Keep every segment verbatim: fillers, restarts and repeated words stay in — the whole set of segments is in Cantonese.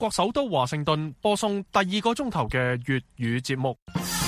國首都華盛頓播送第二個鐘頭嘅粵語節目。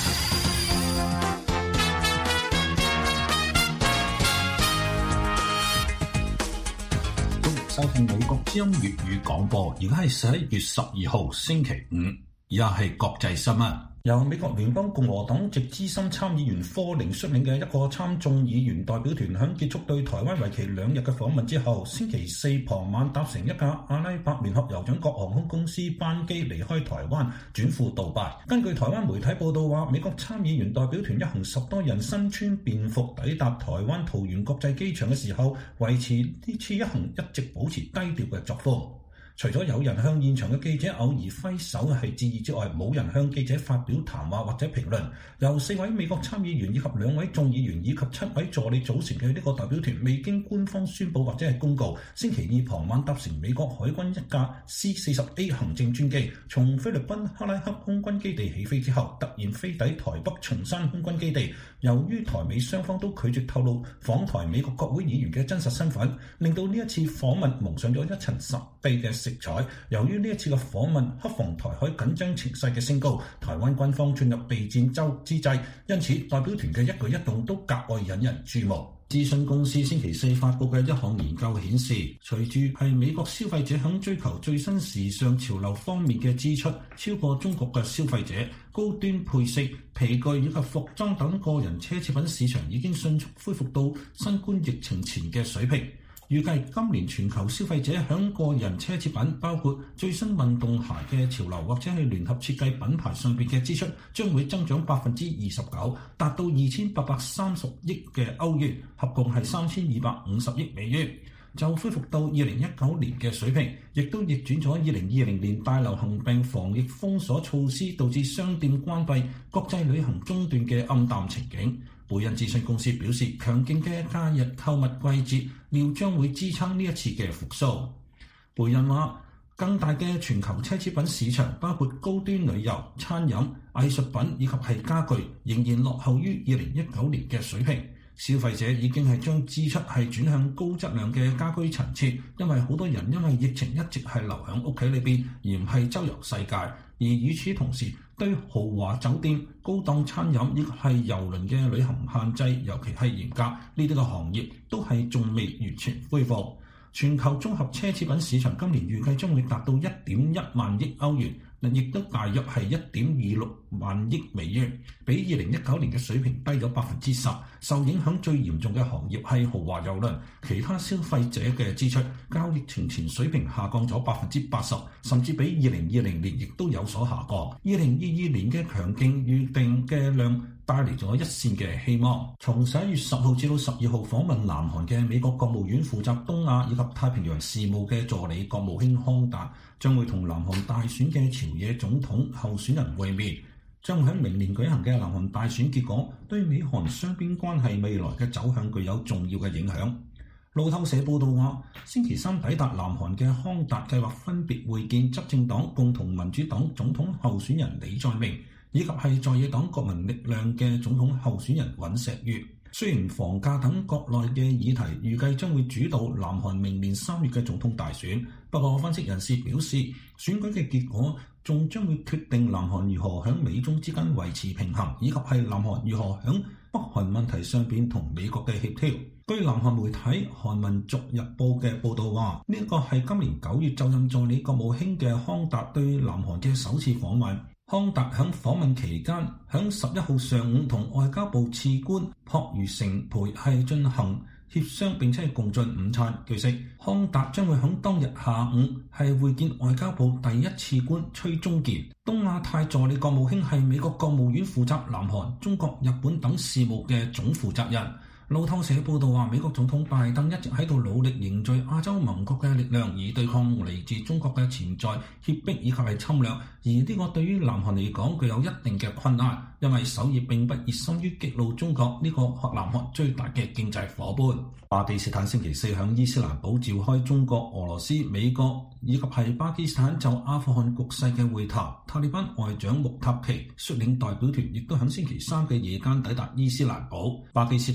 收聽美國之音粵語廣播，而家係十一月十二號星期五，而家係國際新聞。由美國聯邦共和黨籍資深參議員科寧率領嘅一個參眾議員代表團，喺結束對台灣為期兩日嘅訪問之後，星期四傍晚搭乘一架阿拉伯聯合酋長國航空公司班機離開台灣，轉赴杜拜。根據台灣媒體報道話，美國參議員代表團一行十多人身穿便服抵達台灣桃園國際機場嘅時候，維持呢次一行一直保持低調嘅作風。除咗有人向現場嘅記者偶爾揮手係致意之外，冇人向記者發表談話或者評論。由四位美國參議員以及兩位眾議員以及七位助理組成嘅呢個代表團，未經官方宣佈或者係公告，星期二傍晚搭乘美國海軍一架 C 四十 A 行政專機，從菲律賓克拉克空軍基地起飛之後，突然飛抵台北松山空軍基地。由於台美雙方都拒絕透露訪台美國國會議員嘅真實身份，令到呢一次訪問蒙上咗一層神秘嘅色彩。由於呢一次嘅訪問克防台海緊張情勢嘅升高，台灣軍方進入備戰周之際，因此代表團嘅一舉一動都格外引人注目。諮詢公司星期四發佈嘅一項研究顯示，隨住係美國消費者喺追求最新時尚潮流方面嘅支出超過中國嘅消費者，高端配飾、皮具以及服裝等個人奢侈品市場已經迅速恢復到新冠疫情前嘅水平。預計今年全球消費者響個人奢侈品，包括最新運動鞋嘅潮流或者係聯合設計品牌上邊嘅支出，將會增長百分之二十九，達到二千八百三十億嘅歐元，合共係三千二百五十億美元，就恢復到二零一九年嘅水平，亦都逆轉咗二零二零年大流行病防疫封鎖措施導致商店關閉、國際旅行中斷嘅暗淡情景。貝恩諮詢公司表示，強勁嘅假日購物季節料將會支撐呢一次嘅復甦。貝恩話，更大嘅全球奢侈品市場，包括高端旅遊、餐飲、藝術品以及係家具，仍然落後於二零一九年嘅水平。消費者已經係將支出係轉向高質量嘅家居陳設，因為好多人因為疫情一直係留喺屋企裏邊，而唔係周遊世界。而與此同時，對豪華酒店、高檔餐飲以及係郵輪嘅旅行限制，尤其係嚴格，呢啲嘅行業都係仲未完全恢復。全球綜合奢侈品市場今年預計將會達到一點一萬億歐元，亦都大約係一點二六萬億美元，比二零一九年嘅水平低咗百分之十。受影響最嚴重嘅行業係豪華郵輪，其他消費者嘅支出較疫情前水平下降咗百分之八十，甚至比二零二零年亦都有所下降。二零二二年嘅強勁預定嘅量帶嚟咗一線嘅希望。從十一月十號至到十二號訪問南韓嘅美國國務院負責東亞以及太平洋事務嘅助理國務卿康達，將會同南韓大選嘅朝野總統候選人會面。將會喺明年舉行嘅南韓大選結果，對美韓雙邊關係未來嘅走向具有重要嘅影響。路透社報道話，星期三抵達南韓嘅康達計劃分別會見執政黨共同民主黨總統候選人李在明，以及係在野黨國民力量嘅總統候選人尹錫悅。雖然房價等國內嘅議題預計將會主導南韓明年三月嘅總統大選，不過分析人士表示，選舉嘅結果仲將會決定南韓如何喺美中之間維持平衡，以及係南韓如何喺北韓問題上邊同美國嘅協調。據南韓媒體《韓民族日報》嘅報導話，呢一個係今年九月就任助理國務卿嘅康達對南韓嘅首次訪問。康達喺訪問期間，喺十一號上午同外交部次官朴如成培係進行協商並且係共進午餐。據悉，康達將會喺當日下午係會見外交部第一次官崔中健。東亞太助理國務卿係美國國務院負責南韓、中國、日本等事務嘅總負責人。路透社報道話，美國總統拜登一直喺度努力凝聚亞洲盟國嘅力量，以對抗嚟自中國嘅潛在脅迫以及係侵略。而呢個對於南韓嚟講具有一定嘅困難，因為首爾並不熱心於激怒中國呢個南韓最大嘅經濟夥伴。巴基斯坦星期四喺伊斯蘭堡召開中國、俄羅斯、美國以及係巴基斯坦就阿富汗局勢嘅會談。塔利班外長穆塔奇率領代表團亦都喺星期三嘅夜間抵達伊斯蘭堡。巴基斯坦外長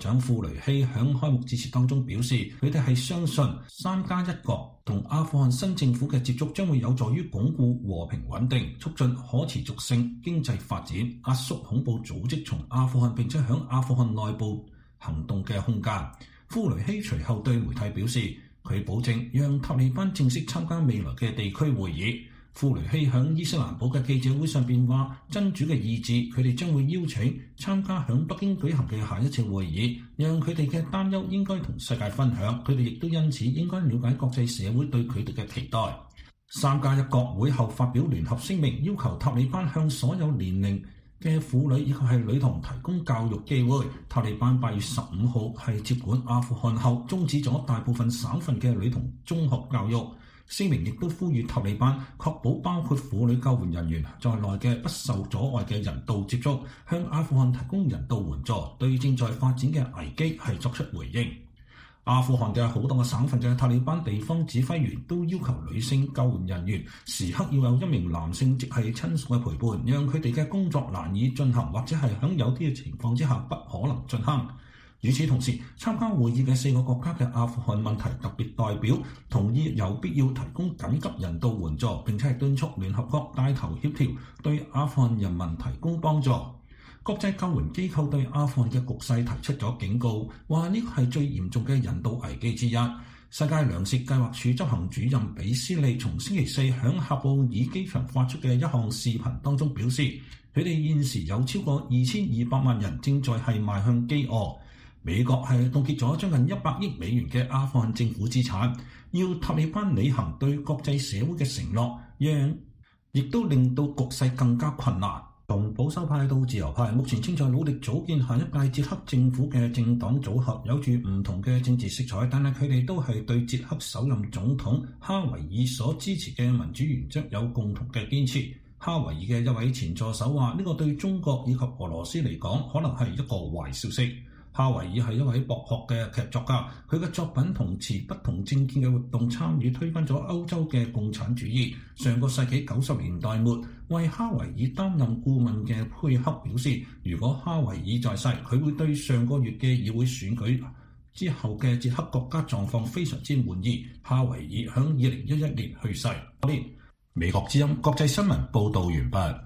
長庫雷希響開幕致辭當中表示，佢哋係相信三加一國同阿富汗新政府嘅接觸將會有助於鞏固和平穩定，促進可持續性經濟發展，壓縮恐怖組織從阿富汗並且響阿富汗內部行動嘅空間。庫雷希隨後對媒體表示，佢保證讓塔利班正式參加未來嘅地區會議。庫雷希響伊斯蘭堡嘅記者會上邊話，真主嘅意志，佢哋將會邀請參加響北京舉行嘅下一次會議，讓佢哋嘅擔憂應該同世界分享，佢哋亦都因此應該了解國際社會對佢哋嘅期待。三加一國會後發表聯合聲明，要求塔利班向所有年齡嘅婦女以及係女童提供教育機會。塔利班八月十五號係接管阿富汗後，終止咗大部分省份嘅女童中學教育。聲明亦都呼籲塔利班確保包括婦女救援人員在內嘅不受阻礙嘅人道接觸，向阿富汗提供人道援助，對正在發展嘅危機係作出回應。阿富汗嘅好多個省份嘅塔利班地方指揮員都要求女性救援人員時刻要有一名男性即係親屬嘅陪伴，讓佢哋嘅工作難以進行，或者係喺有啲嘅情況之下不可能進行。與此同時，參加會議嘅四個國家嘅阿富汗問題特別代表同意有必要提供緊急人道援助，並且係敦促聯合國帶頭協調，對阿富汗人民提供幫助。國際救援機構對阿富汗嘅局勢提出咗警告，話呢個係最嚴重嘅人道危機之一。世界糧食計劃署執行主任比斯利從星期四響喀布爾機場發出嘅一項視頻當中表示，佢哋現時有超過二千二百萬人正在係邁向飢餓。美國係凍結咗將近一百億美元嘅阿富汗政府資產，要塔利班履行對國際社會嘅承諾，讓亦都令到局勢更加困難。從保守派到自由派，目前正在努力組建下一屆捷克政府嘅政黨組合，有住唔同嘅政治色彩，但係佢哋都係對捷克首任總統哈維爾所支持嘅民主原則有共同嘅堅持。哈維爾嘅一位前助手話，呢個對中國以及俄羅斯嚟講，可能係一個壞消息。哈維爾係一位博學嘅劇作家，佢嘅作品同持不同政見嘅活動參與推翻咗歐洲嘅共產主義。上個世紀九十年代末，為哈維爾擔任顧問嘅佩克表示，如果哈維爾在世，佢會對上個月嘅議會選舉之後嘅捷克國家狀況非常之滿意。哈維爾響二零一一年去世。美國之音國際新聞報導完畢。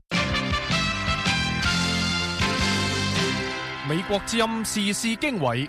美國之音時事經緯，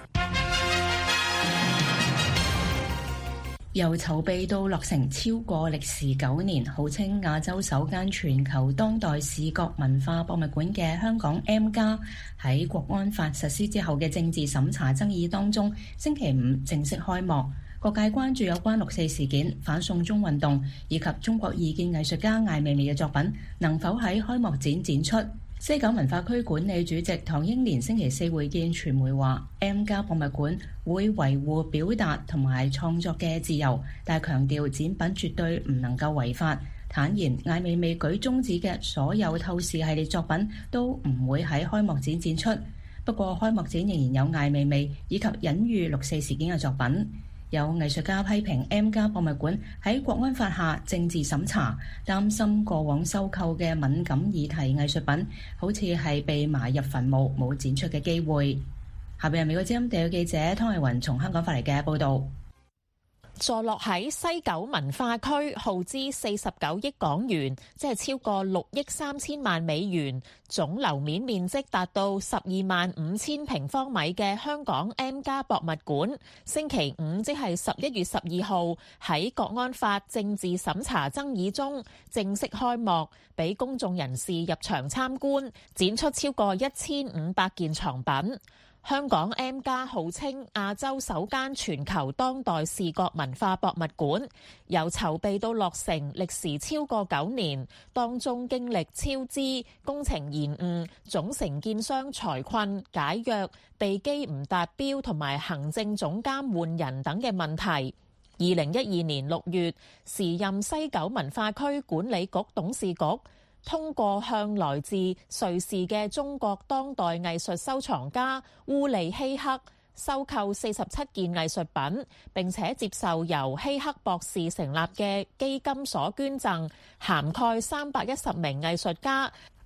由籌備到落成超過歷時九年，號稱亞洲首間全球當代視覺文化博物館嘅香港 M+，喺國安法實施之後嘅政治審查爭議當中，星期五正式開幕。各界關注有關六四事件、反送中運動以及中國異見藝術家艾未未嘅作品能否喺開幕展展出。西九文化區管理主席唐英年星期四會見傳媒話 M+ 博物館會維護表達同埋創作嘅自由，但係強調展品絕對唔能夠違法。坦言艾未未舉中指嘅所有透視系列作品都唔會喺開幕展展出。不過開幕展仍然有艾未未以及隱喻六四事件嘅作品。有藝術家批評 M+ 博物館喺國安法下政治審查，擔心過往收購嘅敏感議題藝術品好似係被埋入墳墓，冇展出嘅機會。下邊係美國之音地記者湯藝雲從香港發嚟嘅報導。 坐落喺西九文化區，耗資四十九億港元，即係超過六億三千萬美元，總樓面面積達到十二萬五千平方米嘅香港 M+ 博物館，星期五即係十一月十二號喺國安法政治審查爭議中正式開幕，俾公眾人士入場參觀，展出超過一千五百件藏品。香港 M+ 號稱亞洲首間全球當代視覺文化博物館，由籌備到落成歷時超過九年，當中經歷超支、工程延誤、總承建商財困、解約、地基唔達標同埋行政總監換人等嘅問題。二零一二年六月，時任西九文化區管理局董事局通過向來自瑞士嘅中國當代藝術收藏家烏利希克收購四十七件藝術品，並且接受由希克博士成立嘅基金所捐贈，涵蓋三百一十名藝術家，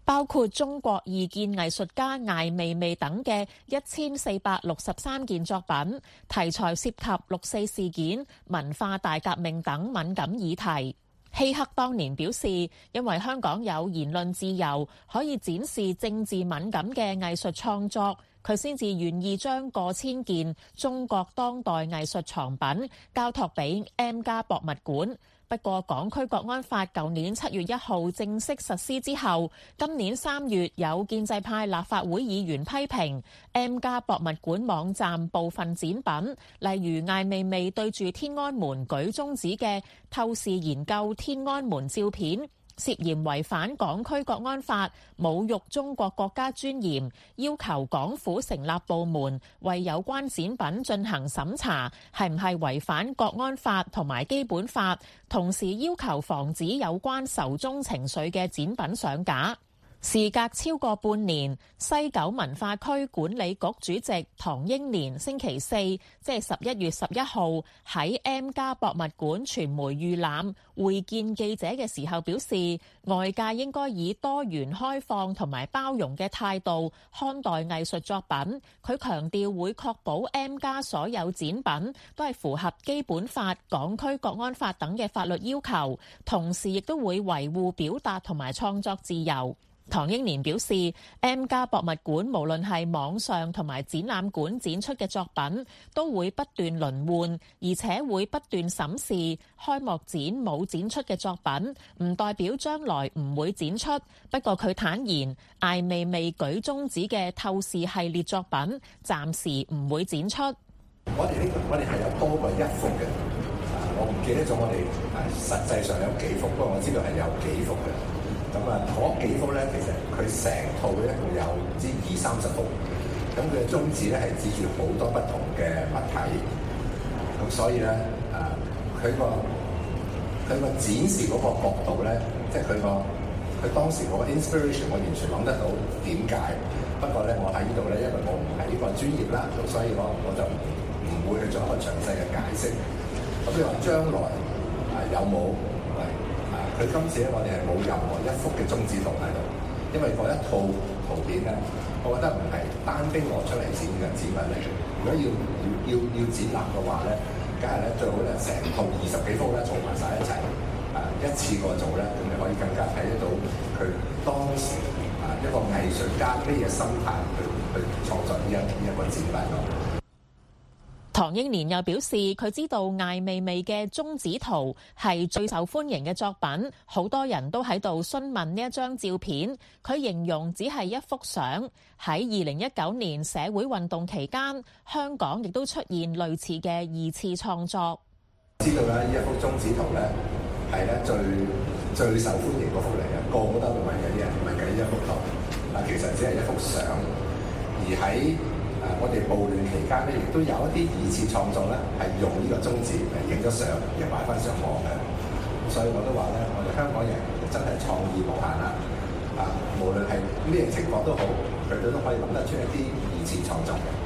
包括中國異見藝術家艾未未等嘅一千四百六十三件作品，題材涉及六四事件、文化大革命等敏感議題。希克當年表示，因為香港有言論自由，可以展示政治敏感嘅藝術創作，佢先至願意將過千件中國當代藝術藏品交託俾 M+ 博物館。不過，港區國安法舊年七月一號正式實施之後，今年三月有建制派立法會議員批評 M+ 博物館網站部分展品，例如艾未未對住天安門舉中指嘅透視研究天安門照片，涉嫌違反港區國安法，侮辱中國國家尊嚴，要求港府成立部門為有關展品進行審查，係唔係違反國安法同埋基本法，同時要求防止有關仇中情緒嘅展品上架。事隔超過半年，西九文化區管理局主席唐英年星期四，即係十一月十一號喺 M+ 博物館傳媒預覽會見記者嘅時候表示，外界應該以多元開放同埋包容嘅態度看待藝術作品。佢強調會確保 M+ 所有展品都係符合基本法、港區國安法等嘅法律要求，同時亦都會維護表達同埋創作自由。唐英年表示 M+ 博物館無論係網上同埋展覽館展出嘅作品都會不斷輪換，而且會不斷審視。開幕展冇展出嘅作品唔代表將來唔會展出。不過佢坦言艾未未舉中指嘅透視系列作品暫時唔會展出。 我哋呢個我哋係有多過一幅嘅，我唔記得咗我哋實際上有幾幅，不過我知道係有幾幅嘅。咁啊，嗰幾幅咧，其實佢成套咧，一共有唔知二三十幅。咁佢嘅宗旨咧係指住好多不同嘅物體。咁所以咧，誒，佢個佢個展示嗰個角度咧，即係佢個佢當時嗰個 inspiration，我完全諗得到點解。不過咧，我喺呢度咧，因為我唔係呢個專業啦，咁所以我我就唔會去做一個詳細嘅解釋。咁你話將來啊有冇？佢今次咧，我哋係冇任何一幅嘅中指圖喺度，因為嗰一套圖片咧，我覺得唔係單兵攞出嚟展嘅展品嚟。如果要要要要展覽嘅話咧，梗係咧最好咧成套二十幾幅咧儲埋晒一齊，啊一次過做咧，咁你可以更加睇得到佢當時啊一個藝術家咩嘢心態去去創作呢一呢一個展品咯。 唐英年又表示，佢知道艾未未嘅中指圖係最受歡迎嘅作品，好多人都喺度詢問呢一張照片。佢形容只係一幅相。喺二零一九年社會運動期間，香港亦都出現類似嘅二次創作。 知道啦，呢一幅中指圖咧係咧最最受歡迎嗰幅嚟嘅，個個都會問緊呢一問緊呢一幅圖。嗱，其實只係一幅相，而喺我哋暴亂期間咧，亦都有一啲二次創作咧，係用呢個中指嚟影咗相，又擺翻上網嘅。所以我都話咧，我哋香港人真係創意無限啦！啊，無論係咩情況都好，佢哋都可以諗得出一啲二次創作嘅。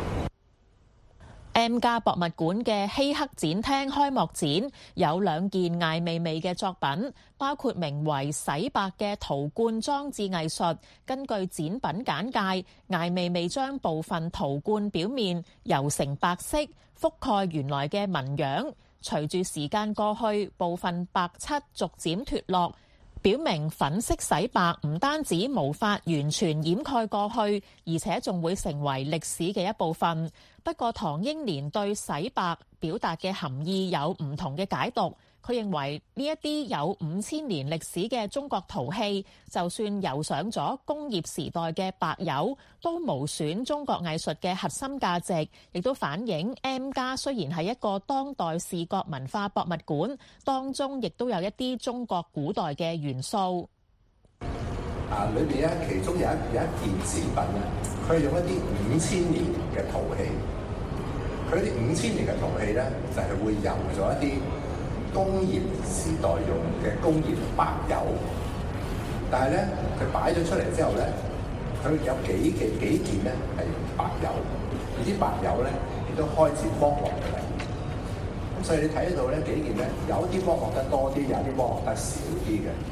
M+ 博物館嘅希克展廳開幕展有兩件艾未未嘅作品，包括名為洗白嘅陶罐裝置藝術。根據展品簡介，艾未未將部分陶罐表面油成白色，覆蓋原來嘅紋樣。隨住時間過去，部分白漆逐漸脫落，表明粉色洗白唔單止無法完全掩蓋過去，而且仲會成為歷史嘅一部分。不過，唐英年對洗白表達嘅含義有唔同嘅解讀。佢認為呢一啲有五千年歷史嘅中國陶器，就算油上咗工業時代嘅白油，都無損中國藝術嘅核心價值，亦都反映 M+ 雖然係一個當代視覺文化博物館，當中亦都有一啲中國古代嘅元素。 啊，裏邊咧其中有一有一件展品咧，佢係用一啲五千年嘅陶器，佢啲五千年嘅陶器咧就係、是、會油咗一啲工業時代用嘅工業白油，但係咧佢擺咗出嚟之後咧，佢有幾幾幾件咧係白油，而啲白油咧亦都開始剝落嘅嚟。咁所以你睇得到咧幾件咧，有啲剝落得多啲，有啲剝落得少啲嘅。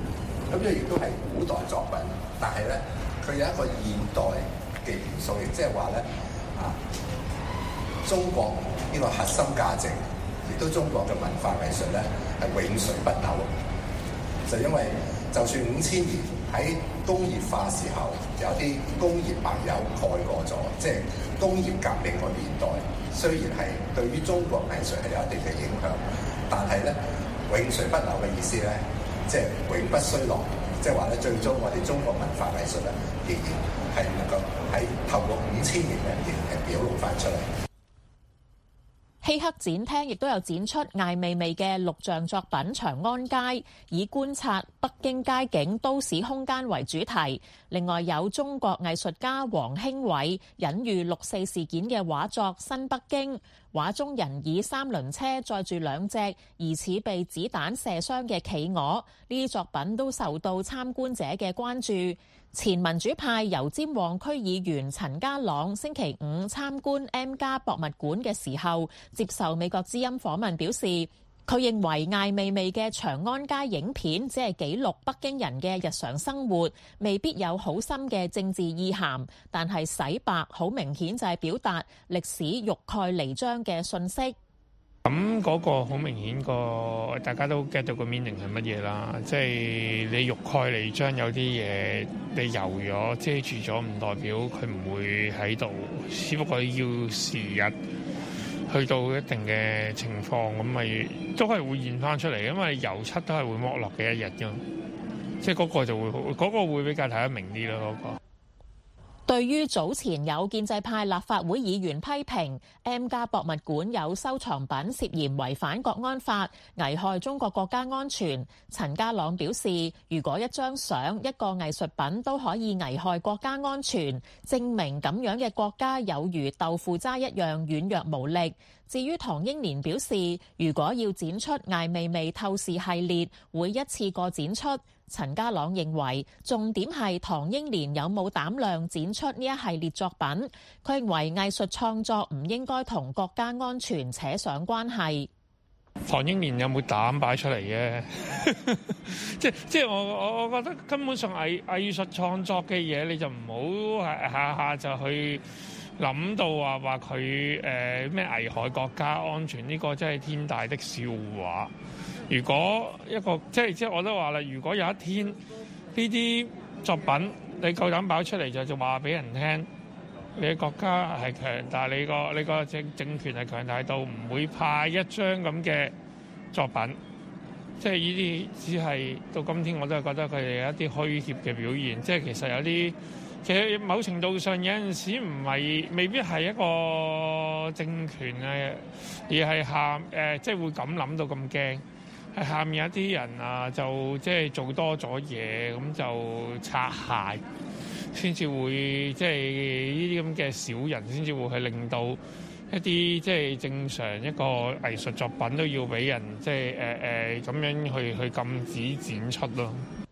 咁呢個亦都係古代作品，但係咧佢有一個現代嘅元素，亦即係話咧啊，中國呢個核心價值，亦都中國嘅文化藝術咧係永垂不朽。就因為就算五千年喺工業化時候，有啲工業白油蓋過咗，即係工業革命個年代，雖然係對於中國藝術係有一定嘅影響，但係咧永垂不朽嘅意思咧，即係永不衰落，即係話咧最終我哋中國文化藝術咧仍然係能夠喺透過五千年嘅仍然係表露翻出嚟。 希克展廳亦都有展出艾未未嘅錄像作品《長安街》，以觀察北京街景、都市空間為主題。另外有中國藝術家黃興偉隱喻六四事件嘅畫作《新北京》，畫中人以三輪車載住兩隻疑似被子彈射傷嘅企鵝，呢啲作品都受到參觀者嘅關注。前民主派油尖旺區議員陳家朗星期五參觀 M+ 博物館嘅時候，接受美國之音訪問表示，佢認為艾未未嘅長安街影片只係記錄北京人嘅日常生活，未必有好深嘅政治意涵，但係洗白好明顯就係表達歷史欲蓋彌彰嘅信息。 咁嗰個好明顯個，大家都 get 到個 meaning 係乜嘢啦？即係你欲蓋彌彰，有啲嘢你油咗遮住咗，唔代表佢唔會喺度，只不過要時日去到一定嘅情況，咁咪都係會現翻出嚟，因為油漆都係會剝落嘅一日㗎。即係嗰個就會，嗰個會比較睇得明啲咯，嗰個。 對於早前有建制派立法會議員批評 M+ 博物館有收藏品涉嫌違反國安法，危害中國國家安全，陳家朗表示，如果一張相、一個藝術品都可以危害國家安全，證明咁樣嘅國家有如豆腐渣一樣軟弱無力。至於唐英年表示，如果要展出艾未未透視系列，會一次過展出。陳家朗認為重點係唐英年有冇膽量展出呢一系列作品。佢認為藝術創作唔應該同國家安全扯上關係。 唐英年有冇膽擺出嚟嘅？即即係我我我覺得根本上藝藝術創作嘅嘢，你就唔好下下就去諗到話話佢誒咩危害國家安全，呢個真係天大的笑話。如果一個即係即係我都話啦，如果有一天呢啲作品你夠膽擺出嚟，就就話俾人聽，你嘅國家係強大，你個你個政政權係強大到唔會派一張咁嘅作品。即係呢啲只係到今天我都係覺得佢哋有一啲虛怯嘅表現。即係其實有啲其實某程度上有陣時唔係未必係一個政權啊，而係下誒即係會咁諗到咁驚。係下面有啲人啊，就即係做多咗嘢，咁就擦鞋，先至會即係呢啲咁嘅小人，先至會去令到一啲即係正常一個藝術作品都要俾人即係誒誒咁樣去去禁止展出咯。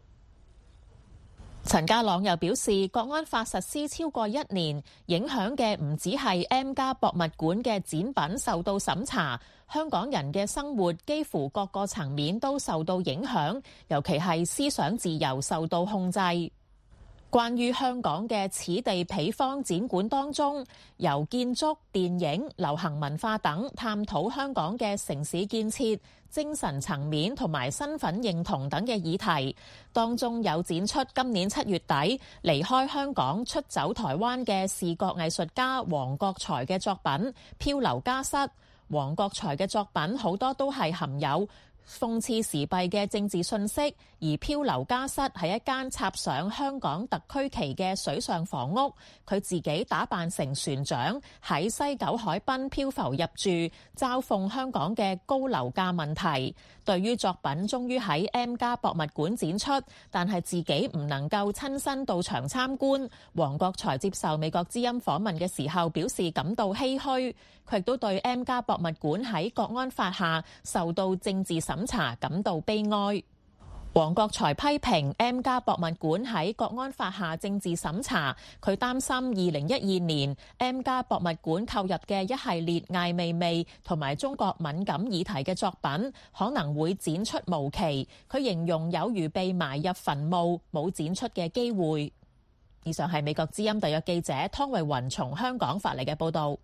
陳家朗又表示，國安法實施超過一年，影響嘅唔止係 M+ 博物館嘅展品受到審查，香港人嘅生活幾乎各個層面都受到影響，尤其係思想自由受到控制。關於香港嘅此地彼方展館當中，由建築、電影、流行文化等探討香港嘅城市建設、精神層面同埋身份認同等嘅議題，當中有展出今年七月底離開香港出走台灣嘅視覺藝術家黃國財嘅作品《漂流家室》。黃國財嘅作品好多都係含有諷刺時弊嘅政治信息，而漂流家室係一間插上香港特區旗嘅水上房屋，佢自己打扮成船長喺西九海濱漂浮入住，嘲諷香港嘅高樓價問題。對於作品終於喺 M+ 博物館展出，但係自己唔能夠親身到場參觀，黃國財接受美國之音訪問嘅時候表示感到唏噓。佢亦都對 M+ 博物館喺國安法下受到政治審查感到悲哀。 黃國財批評 M+ 博物館喺國安法下政治審查，佢擔心二零一二年 M+ 博物館購入嘅一系列艾未未同埋中國敏感議題嘅作品可能會展出無期，佢形容有如被埋入墳墓，冇展出嘅機會。以上係美國之音特約記者湯慧雲從香港發嚟嘅報導。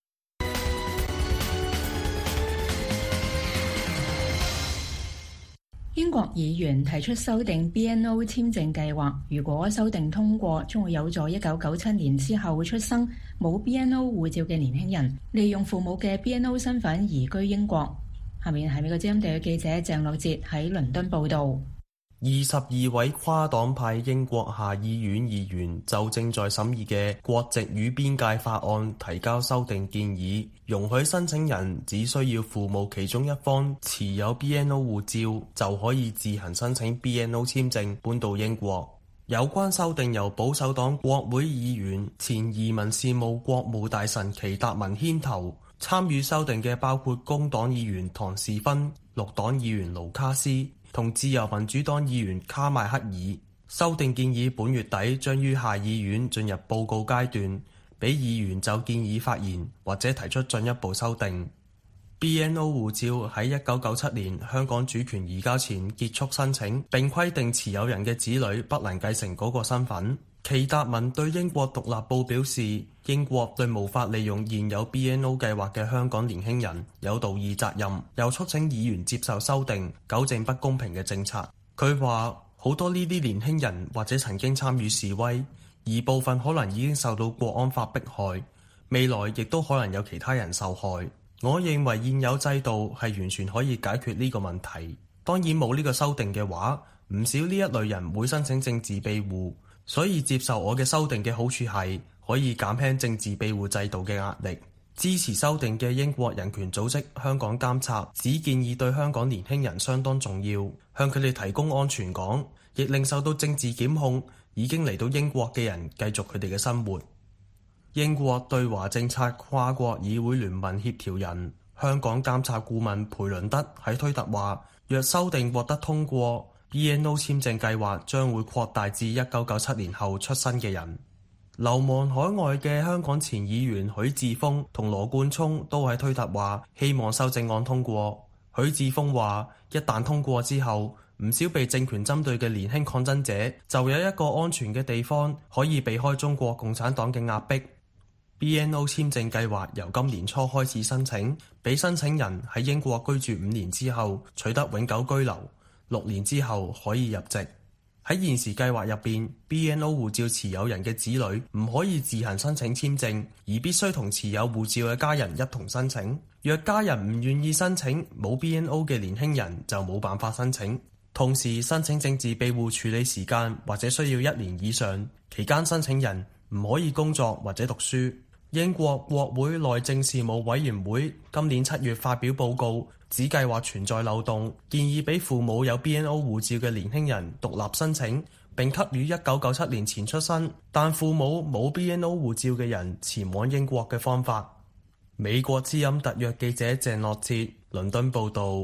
英國議員提出修訂 B N O 簽證計劃，如果修訂通過，將會有助一九九七年之後出生冇 B N O 護照嘅年輕人，利用父母嘅 B N O 身份移居英國。下面係美國之音地嘅記者鄭樂哲喺倫敦報導。 二十二位跨黨派英國下議院議員就正在審議嘅國籍與邊界法案提交修訂建議，容許申請人只需要父母其中一方持有 B N O 護照就可以自行申請 B N O 簽證搬到英國。有關修訂由保守黨國會議員前移民事務國務大臣祁達文牽頭，參與修訂嘅包括工黨議員唐士芬、綠黨議員盧卡斯同自由民主黨議員卡邁克爾。修訂建議本月底將於下議院進入報告階段，俾議員就建議發言或者提出進一步修訂。B N O 護照喺一九九七年香港主權移交前結束申請，並規定持有人嘅子女不能繼承嗰個身份。祁達文對英國獨立報表示，英國對無法利用現有 B N O 計劃嘅香港年輕人有道義責任，又促請議員接受修訂，糾正不公平嘅政策。佢話好多呢啲年輕人或者曾經參與示威，而部分可能已經受到國安法迫害，未來亦都可能有其他人受害。我認為現有制度係完全可以解決呢個問題。當然冇呢個修訂嘅話，唔少呢一類人會申請政治庇護。所以接受我嘅修訂嘅好處係可以減輕政治庇護制度嘅壓力。支持修訂嘅英國人權組織香港監察只建議對香港年輕人相當重要，向佢哋提供安全港，亦令受到政治檢控已經嚟到英國嘅人繼續佢哋嘅生活。英國對華政策跨國議會聯盟協調人、香港監察顧問培倫德喺推特話，若修訂獲得通過，B N O 簽證計劃將會擴大至一九九七年後出生嘅人。流亡海外嘅香港前議員許智峰同羅冠聰都喺推特話希望修正案通過。許智峰話，一旦通過之後，唔少被政權針對嘅年輕抗爭者就有一個安全嘅地方可以避開中國共產黨嘅壓迫。B N O 簽證計劃由今年初開始申請，俾申請人喺英國居住五年之後取得永久居留。六年之後可以入籍。喺現時計劃入邊 B N O 護照持有人嘅子女唔可以自行申請簽證，而必須同持有護照嘅家人一同申請。若家人唔願意申請，冇 B N O 嘅年輕人就冇辦法申請。同時申請政治庇護處理時間或者需要一年以上，期間申請人唔可以工作或者讀書。英國國會內政事務委員會今年七月發表報告，指計劃存在漏洞，建議俾父母有 B N O 護照嘅年輕人獨立申請，並給予一九九七年前出生但父母冇 B N O 護照嘅人前往英國嘅方法。美國之音特約記者鄭樂哲，倫敦報導。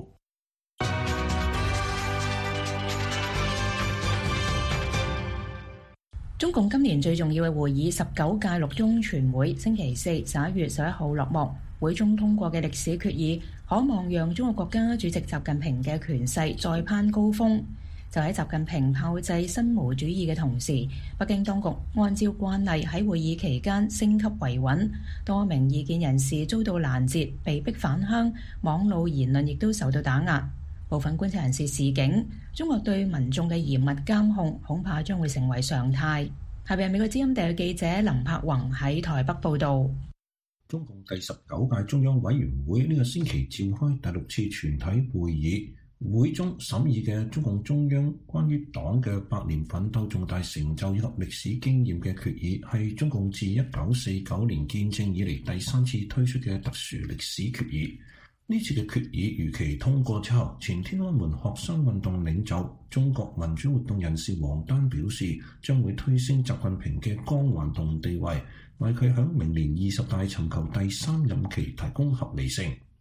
中共今年最重要嘅會議十九屆六中全會星期四十一月十一號落幕，會中通過嘅歷史決議可望讓中國國家主席習近平嘅權勢再攀高峰。就喺習近平炮製新毛主義嘅同時，北京當局按照慣例喺會議期間升級維穩，多名異見人士遭到攔截，被逼返鄉，網路言論亦都受到打壓。部分觀察人士示警，中國對民眾嘅嚴密監控恐怕將會成為常態。下邊係美國之音地記者林柏宏喺台北報道。 中共第十九屆中央委員會呢個星期召開第六次全體會議，會中審議嘅中共中央關於黨嘅百年奮鬥重大成就以及歷史經驗嘅決議，係中共自一九四九年建政以嚟第三次推出嘅特殊歷史決議。呢次嘅決議如期通過之後，前天安門學生運動領袖、中國民主活動人士王丹表示，將會推升習近平嘅光環同地位，為佢響明年二十大尋求第三任期提供合理性。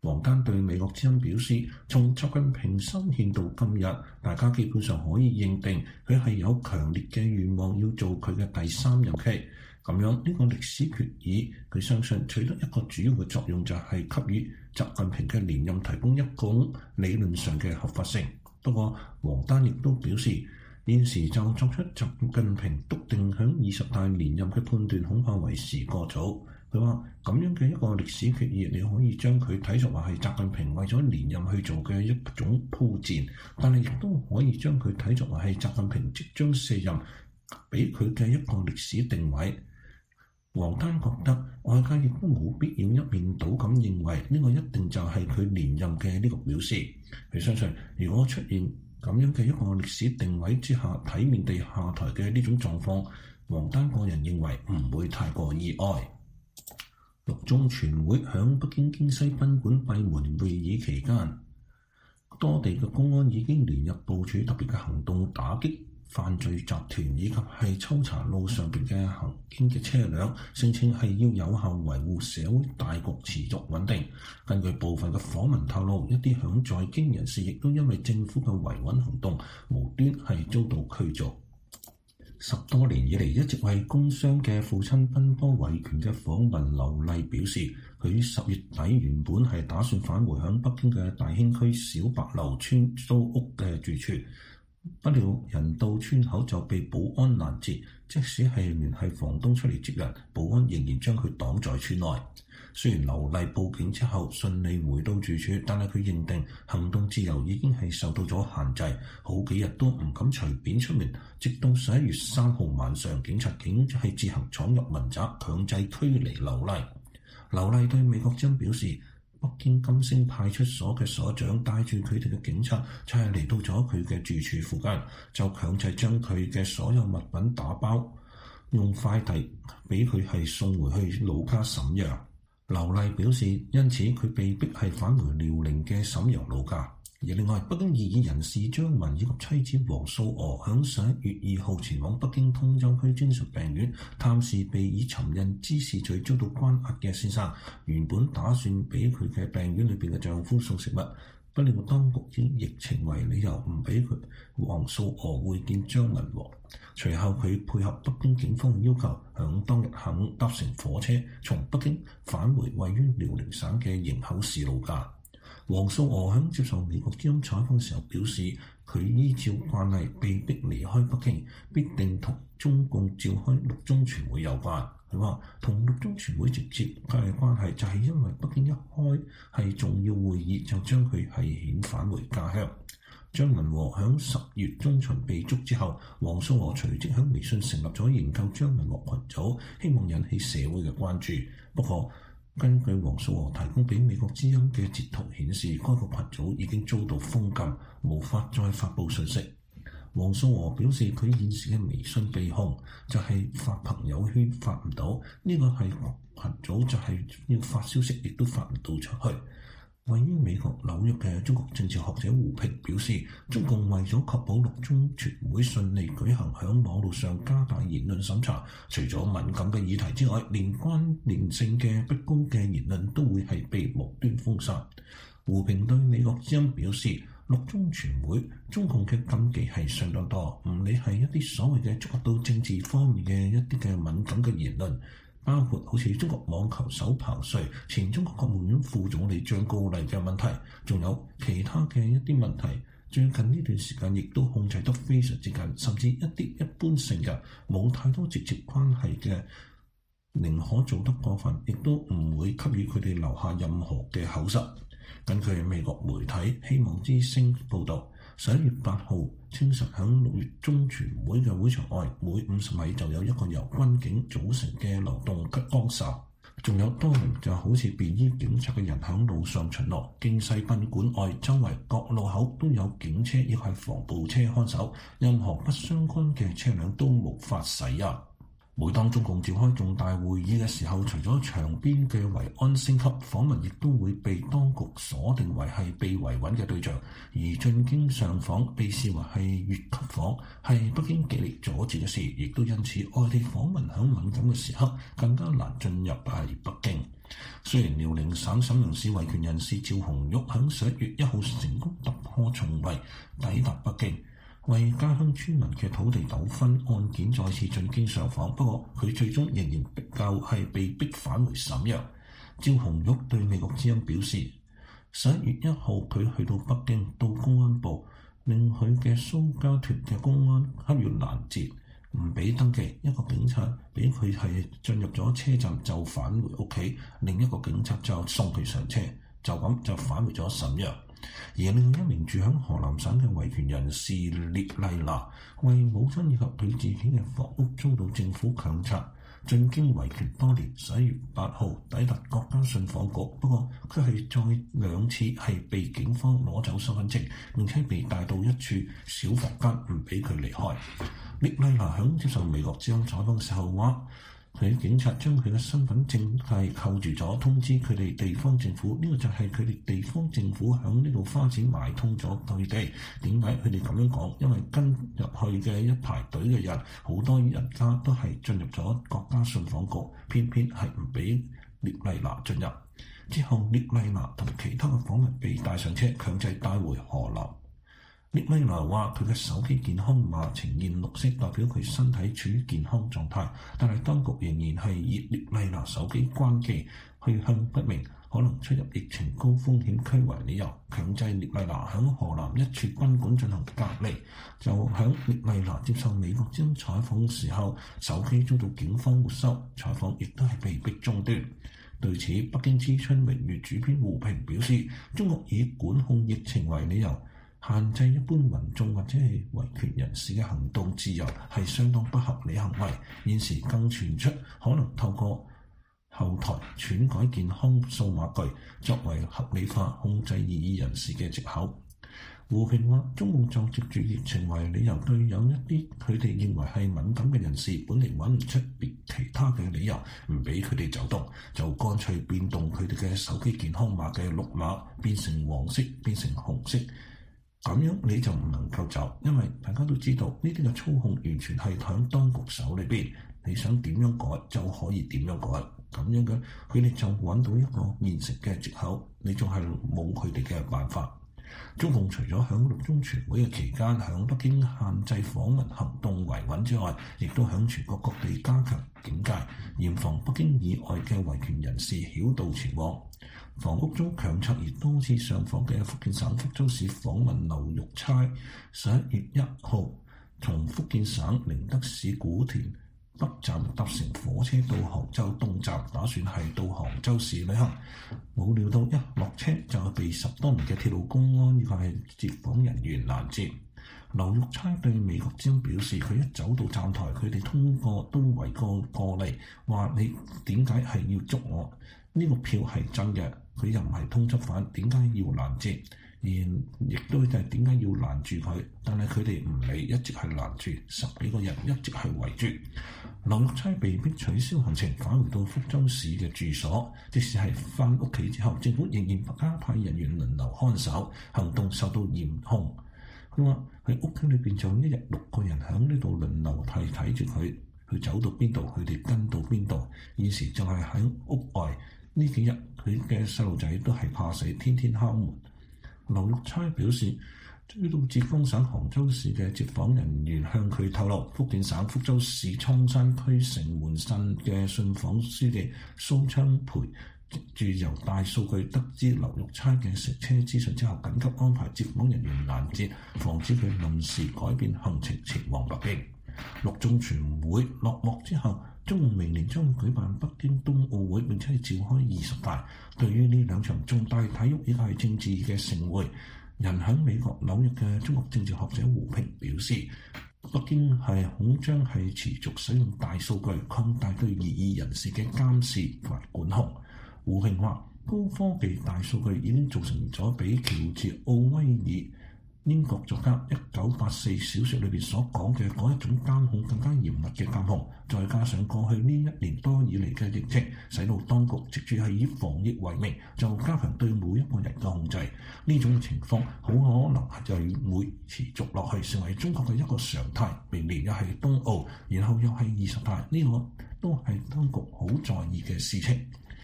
王丹對美國之音表示，從習近平修憲到今日，大家基本上可以認定佢係有強烈嘅願望要做佢嘅第三任期。咁樣呢個歷史決議，佢相信取得一個主要嘅作用就係給予習近平嘅連任提供一種理論上嘅合法性。不過，王丹亦都表示，現時就作出習近平篤定響二十大連任嘅判斷，恐怕為時過早。佢話咁樣嘅一個歷史決議，你可以將佢睇作話係習近平為咗連任去做嘅一種鋪墊，但係亦都可以將佢睇作話係習近平即將卸任俾佢嘅一個歷史定位。王丹覺得外界亦都冇必要一面倒咁認為呢個一定就係佢連任嘅呢個表示。佢相信如果出現咁樣嘅一個歷史定位之下體面地下台嘅呢種狀況，王丹個人認為唔會太過意外。六中全會響北京京西賓館閉門會議期間，多地嘅公安已經連日部署特別嘅行動，打擊犯罪集團以及係抽查路上邊嘅行經嘅車輛，聲稱係要有效維護社會大局持續穩定。根據部分嘅訪問透露，一啲響在京人士亦都因為政府嘅維穩行動，無端係遭到驅逐。十多年以嚟一直為工傷嘅父親奔波維權嘅訪問劉麗表示，佢十月底原本係打算返回響北京嘅大興區小白樓村租屋嘅住處，不料人到村口就被保安攔截，即使係聯繫房東出嚟接人，保安仍然將佢擋在村內。雖然劉麗報警之後順利回到住處，但係佢認定行動自由已經係受到咗限制，好幾日都唔敢隨便出門。直到十一月三號晚上，警察竟係自行闖入民宅，強制驅離劉麗。劉麗對美國之音表示，北京金星派出所嘅所長帶住佢哋嘅警察，就係嚟到咗佢嘅住處附近，就強制將佢嘅所有物品打包，用快遞俾佢係送回去老家瀋陽。劉麗表示，因此佢被逼係返回遼寧嘅瀋陽老家。而另外，北京異議人士張文以及妻子王素娥響十一月二號前往北京通州區精神病院探視被以尋釁滋事罪遭到關押嘅先生，原本打算俾佢嘅病院裏邊嘅丈夫送食物，不料當局以疫情為理由唔俾佢王素娥會見張文和。隨後佢配合北京警方嘅要求，響當日下午搭乘火車從北京返回位於遼寧省嘅營口市老家。王素娥響接受美國之音採訪時候表示，佢依照慣例被逼離開北京，必定同中共召開六中全會有關。佢話同六中全會直接嘅關係就係因為北京一開係重要會議，就將佢係遣返回家鄉。張文和響十月中旬被捉之後，王素娥隨即響微信成立咗研究張文和群組，希望引起社會嘅關注。不過，根據王素娥提供俾美國之音嘅截圖顯示，該個群組已經遭到封禁，無法再發布信息。王素娥表示，佢現時嘅微信被控就係發朋友圈發唔到，呢、這個係群組就係要發消息亦都發唔到出去。位於美國紐約嘅中國政治學者胡平表示，中共為咗確保六中全會順利舉行，響網絡上加大言論審查，除咗敏感嘅議題之外，連關聯性嘅不公嘅言論都會係被無端封殺。胡平對美國之音表示，六中全會中共嘅禁忌係相當多，唔理係一啲所謂嘅觸及到政治方面嘅一啲嘅敏感嘅言論，包括好似中國網球手彭帥、前中國國務院副總理張高麗嘅問題，仲有其他嘅一啲問題，最近呢段時間亦都控制得非常之緊，甚至一啲一般性嘅冇太多直接關係嘅，寧可做得過分，亦都唔會給予佢哋留下任何嘅口實。根據美國媒體希望之聲報導，十一月八號清晨響六月中全會嘅會場外，每五十米就有一個由軍警組成嘅流動吉光哨，仲有多名就好似便衣警察嘅人響路上巡邏。京西賓館外周圍各路口都有警車，亦係防暴車看守，任何不相關嘅車輛都無法駛入。每當中共召開重大會議嘅時候，除咗場邊嘅維安升級，訪民亦都會被當局鎖定為係被維穩嘅對象，而進京上訪被視為係越級訪，係北京極力阻止嘅事，亦都因此外地訪民響敏感嘅時刻更加難進入係北京。 雖然遼寧省瀋陽市維權人士趙紅玉喺十一月一號成功突破重圍，抵達北京，為家鄉村民嘅土地糾紛案件再次進京上訪，不過佢最終仍然逼究係被逼返回瀋陽。趙紅玉對美國之音表示，十一月一號佢去到北京到公安部，令佢嘅蘇家屯嘅公安刻意攔截，唔俾登記。一個警察俾佢係進入咗車站就返回屋企，另一個警察就送佢上車，就咁就返回咗瀋陽。而另一名住響河南省嘅維權人士聶麗娜，為母親以及佢自己嘅房屋遭到政府強拆，進京維權多年，十一月八號抵達國家信訪局，不過佢係再兩次係被警方攞走身份證，並且被帶到一處小房間，唔俾佢離開。聶麗娜響接受美國之音採訪時候話，佢警察將佢嘅身份證係扣住咗，通知佢哋地方政府，呢個就係佢哋地方政府響呢度花錢買通咗佢哋。點解佢哋咁樣講？因為跟入去嘅一排隊嘅人，好多人家都係進入咗國家信訪局，偏偏係唔俾聶麗娜進入。之後聶麗娜同其他嘅訪問被帶上車，強制帶回河南。聶麗娜話：佢嘅手機健康碼呈現綠色，代表佢身體處於健康狀態。但係當局仍然係以聶麗娜手機關機、去向不明、可能出入疫情高風險區為理由，強制聶麗娜響河南一處賓館進行隔離。就響聶麗娜接受美國之音採訪嘅時候，手機遭到警方沒收，採訪亦都係被逼中斷。對此，北京之春榮譽主編胡平表示：中國以管控疫情為理由，限制一般民眾或者係維權人士嘅行動自由係相當不合理行為。現時更傳出可能透過後台篡改健康數碼據作為合理化控制異議人士嘅藉口。胡平話：中共就藉住疫情為理由，對有一啲佢哋認為係敏感嘅人士，本嚟揾唔出別其他嘅理由，唔俾佢哋走動，就乾脆變動佢哋嘅手機健康碼嘅綠碼變成黃色，變成紅色。咁樣你就唔能夠走，因為大家都知道呢啲嘅操控完全係喺當局手裏邊，你想點樣改就可以點樣改，咁樣嘅佢哋就揾到一個現實嘅藉口，你仲係冇佢哋嘅辦法。中共除咗響六中全會嘅期間響北京限制訪問行動維穩之外，亦都響全國各地加強警戒，嚴防北京以外嘅維權人士繞道前往。房屋遭強拆而多次上訪嘅福建省福州市訪問劉玉釵，十一月一號從福建省寧德市古田北站搭乘火車到杭州東站，打算係到杭州市旅行，冇料到一落車就被十多名嘅鐵路公安以及係接訪人員攔截。劉玉釵對美國之音表示，佢一走到站台，佢哋通過都圍過過嚟，話你點解係要捉我？呢、這個票係真嘅，佢又唔係通緝犯，點解要攔截？而亦都就係點解要攔住佢？但係佢哋唔理，一直係攔住，十幾個人一直係圍住。劉玉釵被迫取消行程，返回到福州市嘅住所。即使係返屋企之後，政府仍然加派人員輪流看守，行動受到嚴控。佢話喺屋企裏邊就一日六個人喺呢度輪流睇睇住佢，佢走到邊度，佢哋跟到邊度。現時就係喺屋外呢幾日，佢嘅細路仔都係怕死，天天敲門。劉玉釵表示，追到浙江省杭州市嘅接訪人員向佢透露，福建省福州市倉山區城門鎮嘅信訪書記蘇昌培住由大數據得知劉玉釵嘅乘車資訊之後，緊急安排接訪人員攔截，防止佢臨時改變行程前往北京。六中全會落幕之後，中共明年將會舉辦北京冬奧會，並且係召開二十大。對於呢兩場重大體育亦係政治嘅盛會，人喺美國紐約嘅中國政治學者胡平表示，北京係恐將係持續使用大數據擴大對異議人士嘅監視及管控。胡平話：高科技大數據已經造成咗比喬治奧威爾英國作家一九八四小說裏邊所講嘅嗰一種監控更加嚴密嘅監控，再加上過去呢一年多以嚟嘅疫情，使到當局藉住係以防疫為名，就加強對每一個人嘅控制。呢種情況好可能就會持續落去，成為中國嘅一個常態。明年又係冬奧，然後又係二十大，呢個都係當局好在意嘅事情。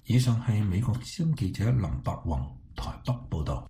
以上係美國資深記者林伯宏台北報導。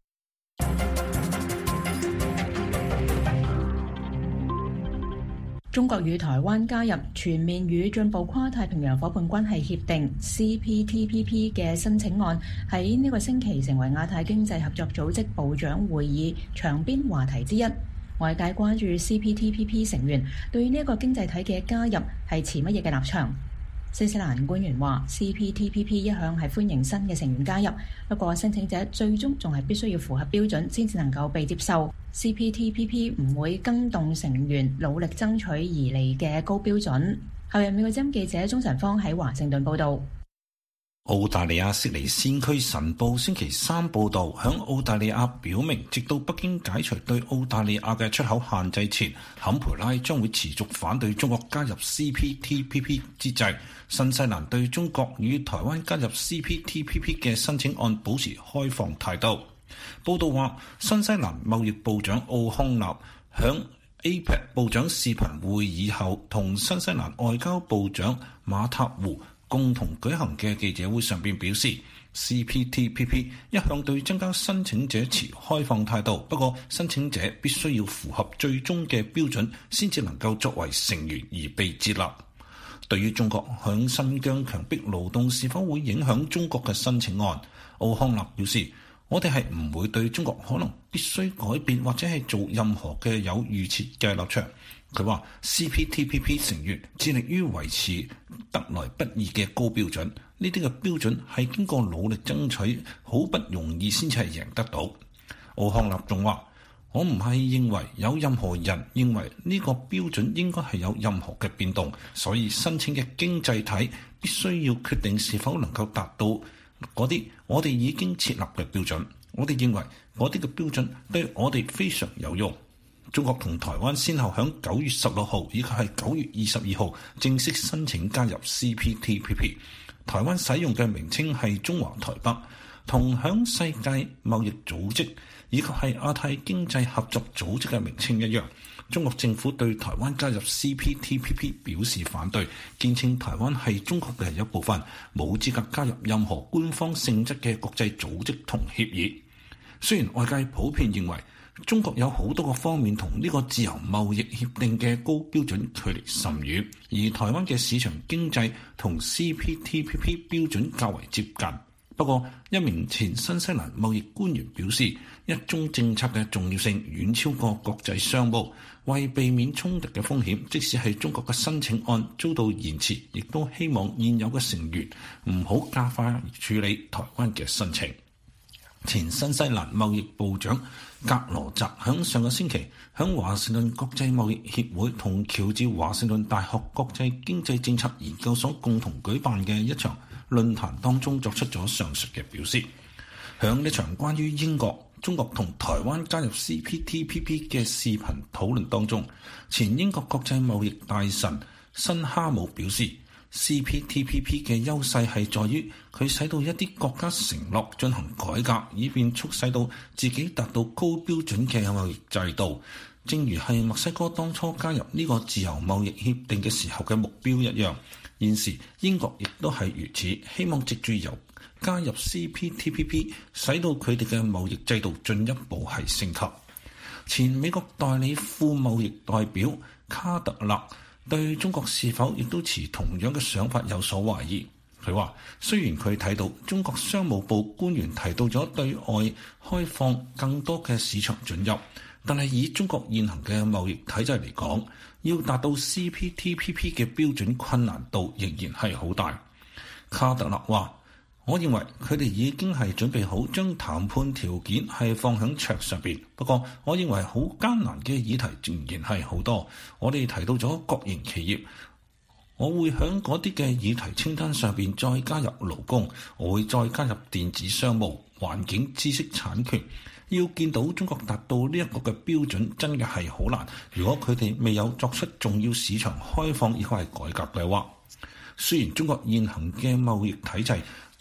中國與台灣加入全面與進步跨太平洋夥伴關係協定 C P T P P 嘅申請案喺呢個星期成為亞太經濟合作組織部長會議場邊話題之一。外界關注 C P T P P 成員對呢一個經濟體嘅加入係持乜嘢嘅立場。新西蘭官員話 C P T P P 一向係歡迎新嘅成員加入，不過申請者最終仲係必須要符合標準先至能夠被接受。C P T P P 唔會更動成員努力爭取而嚟嘅高標準。後日美國之音記者鍾晨芳喺華盛頓報導。 澳大利亞悉尼先驅晨報星期三報導，響澳大利亞表明，直到北京解除對澳大利亞嘅出口限制前，坎培拉將會持續反對中國加入 C P T P P 之際，新西蘭對中國與台灣加入 C P T P P 嘅申請案保持開放態度。報導話，新西蘭貿易部長奧康納響 A P E C 部長視頻會議後，同新西蘭外交部長馬塔胡共同舉行嘅記者會上邊表示 ，C P T P P 一向對增加申請者持開放態度，不過申請者必須要符合最終嘅標準，先至能夠作為成員而被接納。對於中國響新疆強迫勞動是否會影響中國嘅申請案，奧康納表示：我哋係唔會對中國可能必須改變或者係做任何嘅有預設嘅立場。佢話 C P T P P 成員致力於維持得來不易嘅高標準，呢啲嘅標準係經過努力爭取，好不容易先至係贏得到。奧康納仲話：我唔係認為有任何人認為呢個標準應該係有任何嘅變動，所以申請嘅經濟體必須要決定是否能夠達到嗰啲我哋已經設立嘅標準。我哋認為嗰啲嘅標準對我哋非常有用。中國同台灣先後響九月十六號以及係九月二十二號正式申請加入 C P T P P。台灣使用嘅名稱係中華台北，同響世界貿易組織以及係亞太經濟合作組織嘅名稱一樣。中國政府對台灣加入 C P T P P 表示反對，堅稱台灣係中國嘅一部分，冇資格加入任何官方性質嘅國際組織同協議。雖然外界普遍認為中國有好多個方面同呢個自由貿易協定嘅高標準距離甚遠，而台灣嘅市場經濟同 C P T P P 標準較為接近。不過，一名前新西蘭貿易官員表示，一中政策嘅重要性遠超過國際商務，為避免衝突嘅風險，即使係中國嘅申請案遭到延遲，亦都希望現有嘅成員唔好加快處理台灣嘅申請。前新西蘭貿易部長格羅澤響上個星期響華盛頓國際貿易協會同喬治華盛頓大學國際經濟政策研究所共同舉辦嘅一場論壇當中作出咗上述嘅表示。響呢場關於英國、中國同台灣加入 C P T P P 嘅視頻討論當中，前英國國際貿易大臣辛哈姆表示，C P T P P 嘅優勢係在於佢使到一啲國家承諾進行改革，以便促使到自己達到高標準嘅貿易制度，正如係墨西哥當初加入呢個自由貿易協定嘅時候嘅目標一樣。現時英國亦都係如此，希望藉住由加入 C P T P P， 使到佢哋嘅貿易制度進一步係升級。前美國代理副貿易代表卡特勒對中國是否亦都持同樣嘅想法有所懷疑。佢話：雖然佢睇到中國商務部官員提到咗對外開放更多嘅市場准入，但係以中國現行嘅貿易體制嚟講，要達到 C P T P P 嘅標準困難度仍然係好大。卡特勒話：我認為佢哋已經係準備好將談判條件係放喺桌上邊，不過我認為好艱難嘅議題仍然係好多。我哋提到咗國營企業，我會喺嗰啲嘅議題清單上邊再加入勞工，我會再加入電子商務、環境、知識產權。要見到中國達到呢一個嘅標準，真嘅係好難。如果佢哋未有作出重要市場開放以及係改革嘅話，雖然中國現行嘅貿易體制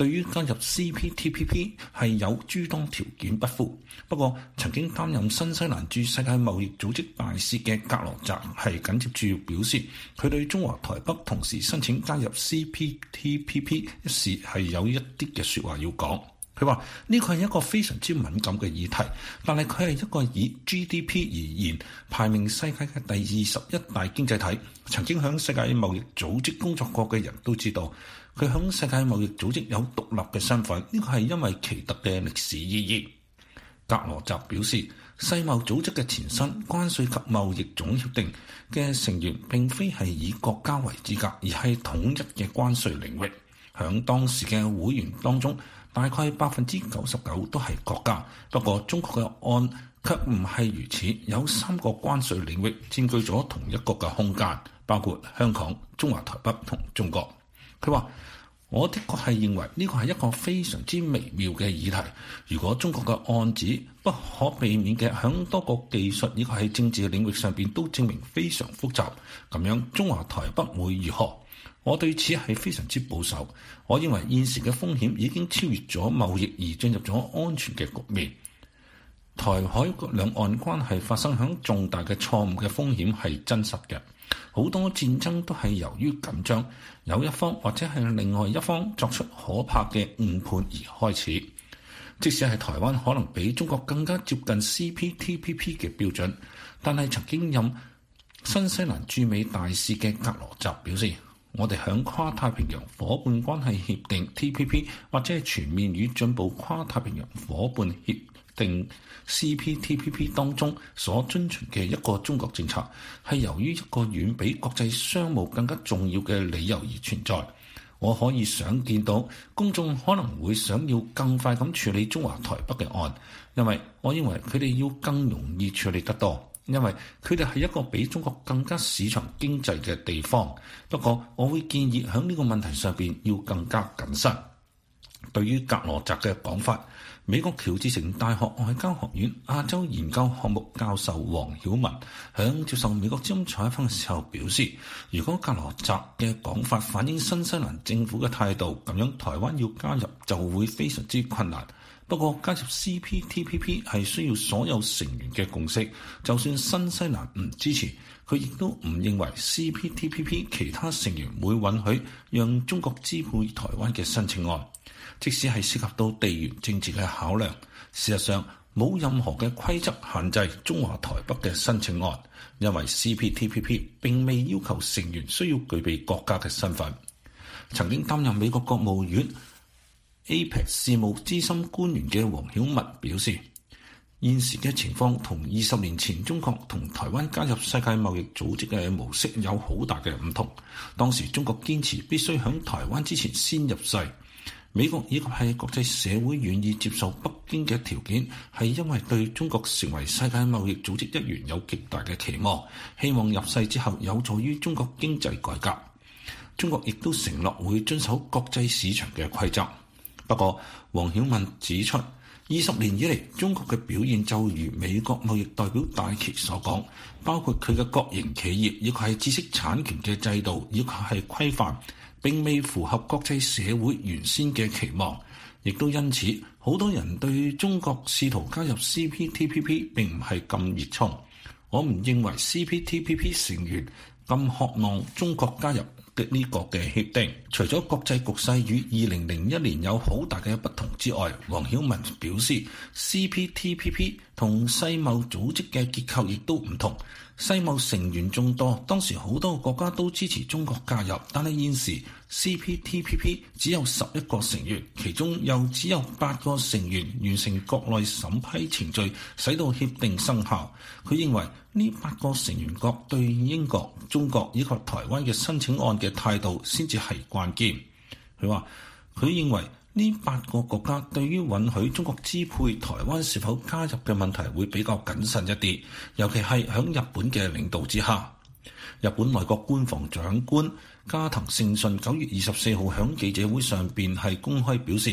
對於加入 C P T P P 係有諸多條件不符。不過，曾經擔任新西蘭駐世界貿易組織大使嘅格羅澤係緊接住表示，佢對中華台北同時申請加入 C P T P P 一事係有一啲嘅説話要講。佢話呢個係一個非常之敏感嘅議題，但係佢係一個以 G D P 而言排名世界嘅第二十一大經濟體。曾經響世界貿易組織工作過嘅人都知道，佢響世界貿易組織有獨立嘅身份，呢個係因為奇特嘅歷史意義。格羅澤表示，世貿組織嘅前身關稅及貿易總協定嘅成員並非係以國家為資格，而係統一嘅關稅領域。響當時嘅會員當中，大概百分之九十九都係國家。不過中國嘅案卻唔係如此，有三個關稅領域佔據咗同一個嘅空間，包括香港、中華台北同中國。佢話：我的確係認為呢個係一個非常之微妙嘅議題。如果中國嘅案子不可避免嘅響多個技術以及喺政治領域上邊都證明非常複雜，咁樣中華台北會如何？我對此係非常之保守。我認為現時嘅風險已經超越咗貿易而進入咗安全嘅局面。台海兩岸關係發生響重大嘅錯誤嘅風險係真實嘅。好多戰爭都係由於緊張，有一方或者係另外一方作出可怕嘅誤判而開始。即使係台灣可能比中國更加接近 C P T P P 嘅標準，但係曾經任新西蘭駐美大使嘅格羅澤表示，我哋響跨太平洋夥伴關係協定 T P P 或者係全面與進步跨太平洋夥伴協定 C P T P P 當中所遵循嘅一個中國政策，係由於一個遠比國際商務更加重要嘅理由而存在。我可以想見到公眾可能會想要更快咁處理中華台北嘅案，因為我認為佢哋要更容易處理得多。因為佢哋係一個比中國更加市場經濟嘅地方。不過，我會建議喺呢個問題上邊要更加謹慎。對於格羅澤嘅講法，美國喬治城大學外交學院亞洲研究項目教授黃曉文響接受美國之音採訪嘅時候表示，如果格羅澤嘅講法反映新西蘭政府嘅態度，咁樣台灣要加入就會非常之困難。不過加入 C P T P P 係需要所有成員嘅共識，就算新西蘭唔支持，佢亦都唔認為 C P T P P 其他成員會允許讓中國支配台灣嘅申請案。即使係涉及到地緣政治嘅考量，事實上冇任何嘅規則限制中華台北嘅申請案，因為 C P T P P 並未要求成員需要具備國家嘅身份。曾經擔任美國國務院 A P E C 事務資深官員嘅黃曉文表示，現時嘅情況同二十年前中國同台灣加入世界貿易組織嘅模式有好大嘅唔同。當時中國堅持必須響台灣之前先入世，美國以及係國際社會願意接受北京嘅條件，係因為對中國成為世界貿易組織一員有極大嘅期望，希望入世之後有助於中國經濟改革。中國亦都承諾會遵守國際市場嘅規則。不過，黃曉文指出，二十年以嚟，中國嘅表現就如美國貿易代表戴琪所講，包括佢嘅國營企業，亦係知識產權嘅制度，亦係規範，並未符合國際社會原先嘅期望，亦都因此，好多人對中國試圖加入 C P T P P 並唔係咁熱衷。我唔認為 C P T P P 成員咁渴望中國加入嘅呢個嘅協定。除咗國際局勢與二零零一年有好大嘅不同之外，黃曉文表示 C P T P P 同世貿組織嘅結構亦都唔同。世貿成員眾多，當時好多國家都支持中國加入，但係現時 C P T P P 只有十一個成員，其中又只有八個成員完成國內審批程序，使到協定生效。佢認為呢八個成員國對英國、中國以及台灣嘅申請案嘅態度先至係關鍵。佢話佢認為呢八個國家對於允許中國支配台灣是否加入嘅問題會比較謹慎一啲，尤其係響日本嘅領導之下。日本內閣官房長官加藤勝信九月二十四號響記者會上邊係公開表示，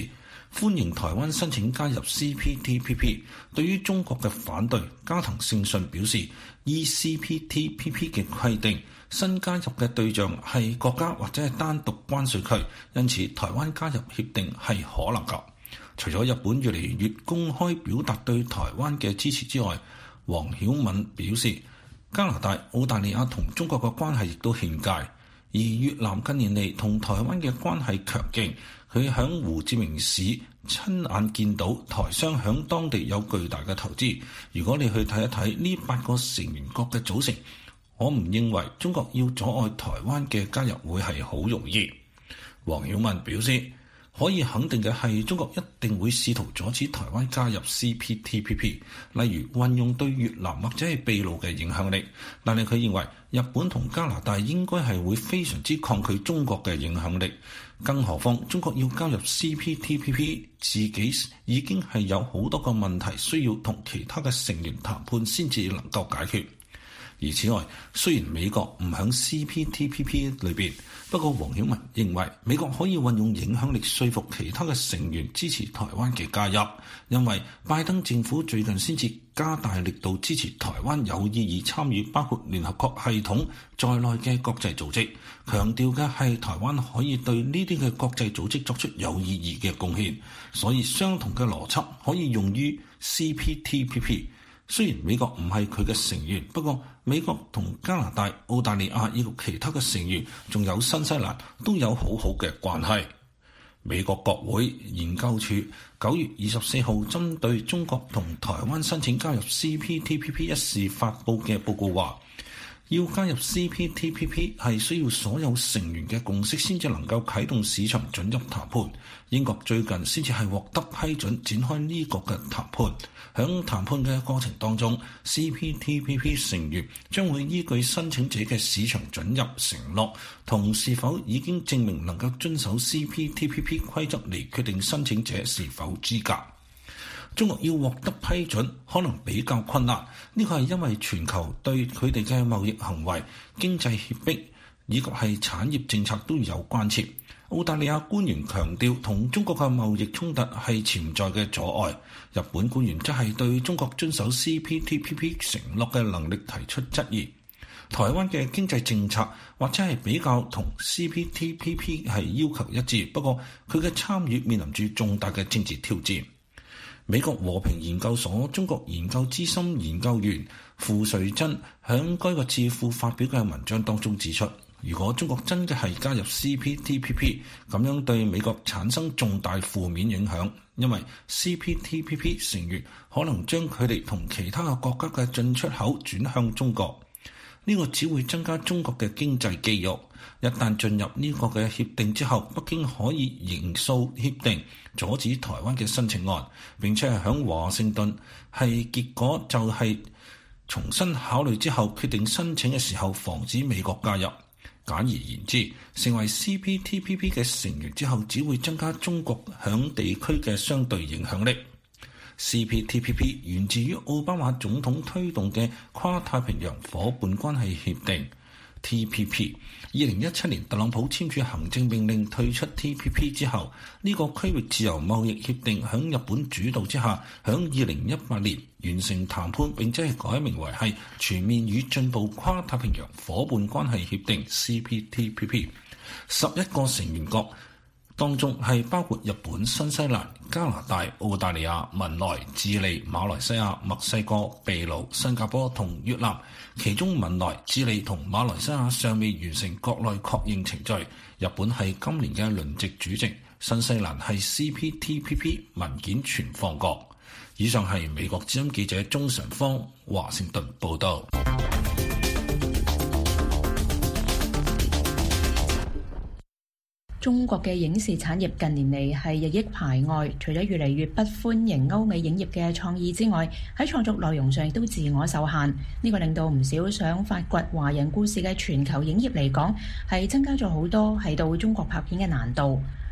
歡迎台灣申請加入 C P T P P。對於中國嘅反對，加藤勝信表示，依 C P T P P 嘅規定，新加入嘅對象係國家或者係單獨關稅區，因此台灣加入協定係可能㗎。除咗日本越嚟越公開表達對台灣嘅支持之外，黃曉敏表示，加拿大、澳大利亞同中國嘅關係亦都欠佳，而越南近年嚟同台灣嘅關係強勁。佢響胡志明市親眼見到台商響當地有巨大嘅投資。如果你去睇一睇呢八個成員國嘅組成，我唔認為中國要阻礙台灣嘅加入會係好容易。黃曉敏表示，可以肯定嘅係，中國一定會試圖阻止台灣加入 C P T P P， 例如運用對越南或者係秘魯嘅影響力。但係佢認為日本同加拿大應該係會非常之抗拒中國嘅影響力，更何況中國要加入 C P T P P， 自己已經係有好多個問題需要同其他嘅成員談判先至能夠解決。而此外，雖然美國唔響 C P T P P 裏邊，不過黃曉文認為美國可以運用影響力說服其他嘅成員支持台灣嘅加入，因為拜登政府最近先至加大力度支持台灣有意義參與包括聯合國系統在內嘅國際組織，強調嘅係台灣可以對呢啲嘅國際組織作出有意義嘅貢獻，所以相同嘅邏輯可以用於 C P T P P。雖然美國唔係佢嘅成員，不過美國同加拿大、澳大利亞以及其他嘅成員，仲有新西蘭都有好好嘅關係。美國國會研究處九月二十四號針對中國同台灣申請加入 C P T P P 一事發布嘅報告話，要加入 C P T P P 係需要所有成員嘅共識先至能夠啟動市場准入談判。英國最近先至係獲得批准展開呢個嘅談判。響談判嘅過程當中 ，C P T P P 成員將會依據申請者嘅市場准入承諾同是否已經證明能夠遵守 C P T P P 規則嚟決定申請者是否資格。中國要獲得批准可能比較困難，呢個係因為全球對佢哋嘅貿易行為、經濟脅迫以及係產業政策都有關切。澳大利亞官員強調同中國嘅貿易衝突係潛在嘅阻礙，日本官員則係對中國遵守 C P T P P 承諾嘅能力提出質疑。台灣嘅經濟政策或者係比較同 C P T P P 係要求一致，不過佢嘅參與面臨住重大嘅政治挑戰。美國和平研究所中國研究資深研究員傅瑞珍喺該個智庫發表嘅文章當中指出，如果中國真嘅係加入 C P T P P， 咁樣對美國產生重大負面影響，因為 C P T P P 成員可能將佢哋同其他嘅國家嘅進出口轉向中國，呢個只會增加中國嘅經濟肌肉。一旦進入呢個嘅協定之後，北京可以刑訴協定，阻止台灣嘅申請案，並且係響華盛頓係結果就係重新考慮之後決定申請嘅時候，防止美國加入。簡而言之，成為 C P T P P 嘅成員之後，只會增加中國響地區嘅相對影響力。C P T P P 源自於奧巴馬總統推動嘅跨太平洋夥伴關係協定 T P P。二零一七年特朗普簽署行政命令退出 T P P 之後，呢、這個區域自由貿易協定響日本主導之下，響二零一八年完成談判，並且係改名為係全面與進步跨太平洋夥伴關係協定 C P T P P。十一個成員國當中係包括日本、新西蘭、加拿大、澳大利亞、文萊、智利、馬來西亞、墨西哥、秘魯、新加坡同越南。其中文萊、智利同馬來西亞尚未完成國內確認程序，日本係今年嘅輪值主席，新西蘭係 C P T P P 文件存放國。以上係美國之音記者鍾常芳華盛頓報道。 中國嘅影視產業近年嚟係日益排外，除咗越嚟越不歡迎歐美影業嘅創意之外，喺創作內容上亦都自我受限。呢個令到唔少想發掘華人故事嘅全球影業嚟講，係增加咗好多係到中國拍片嘅難度。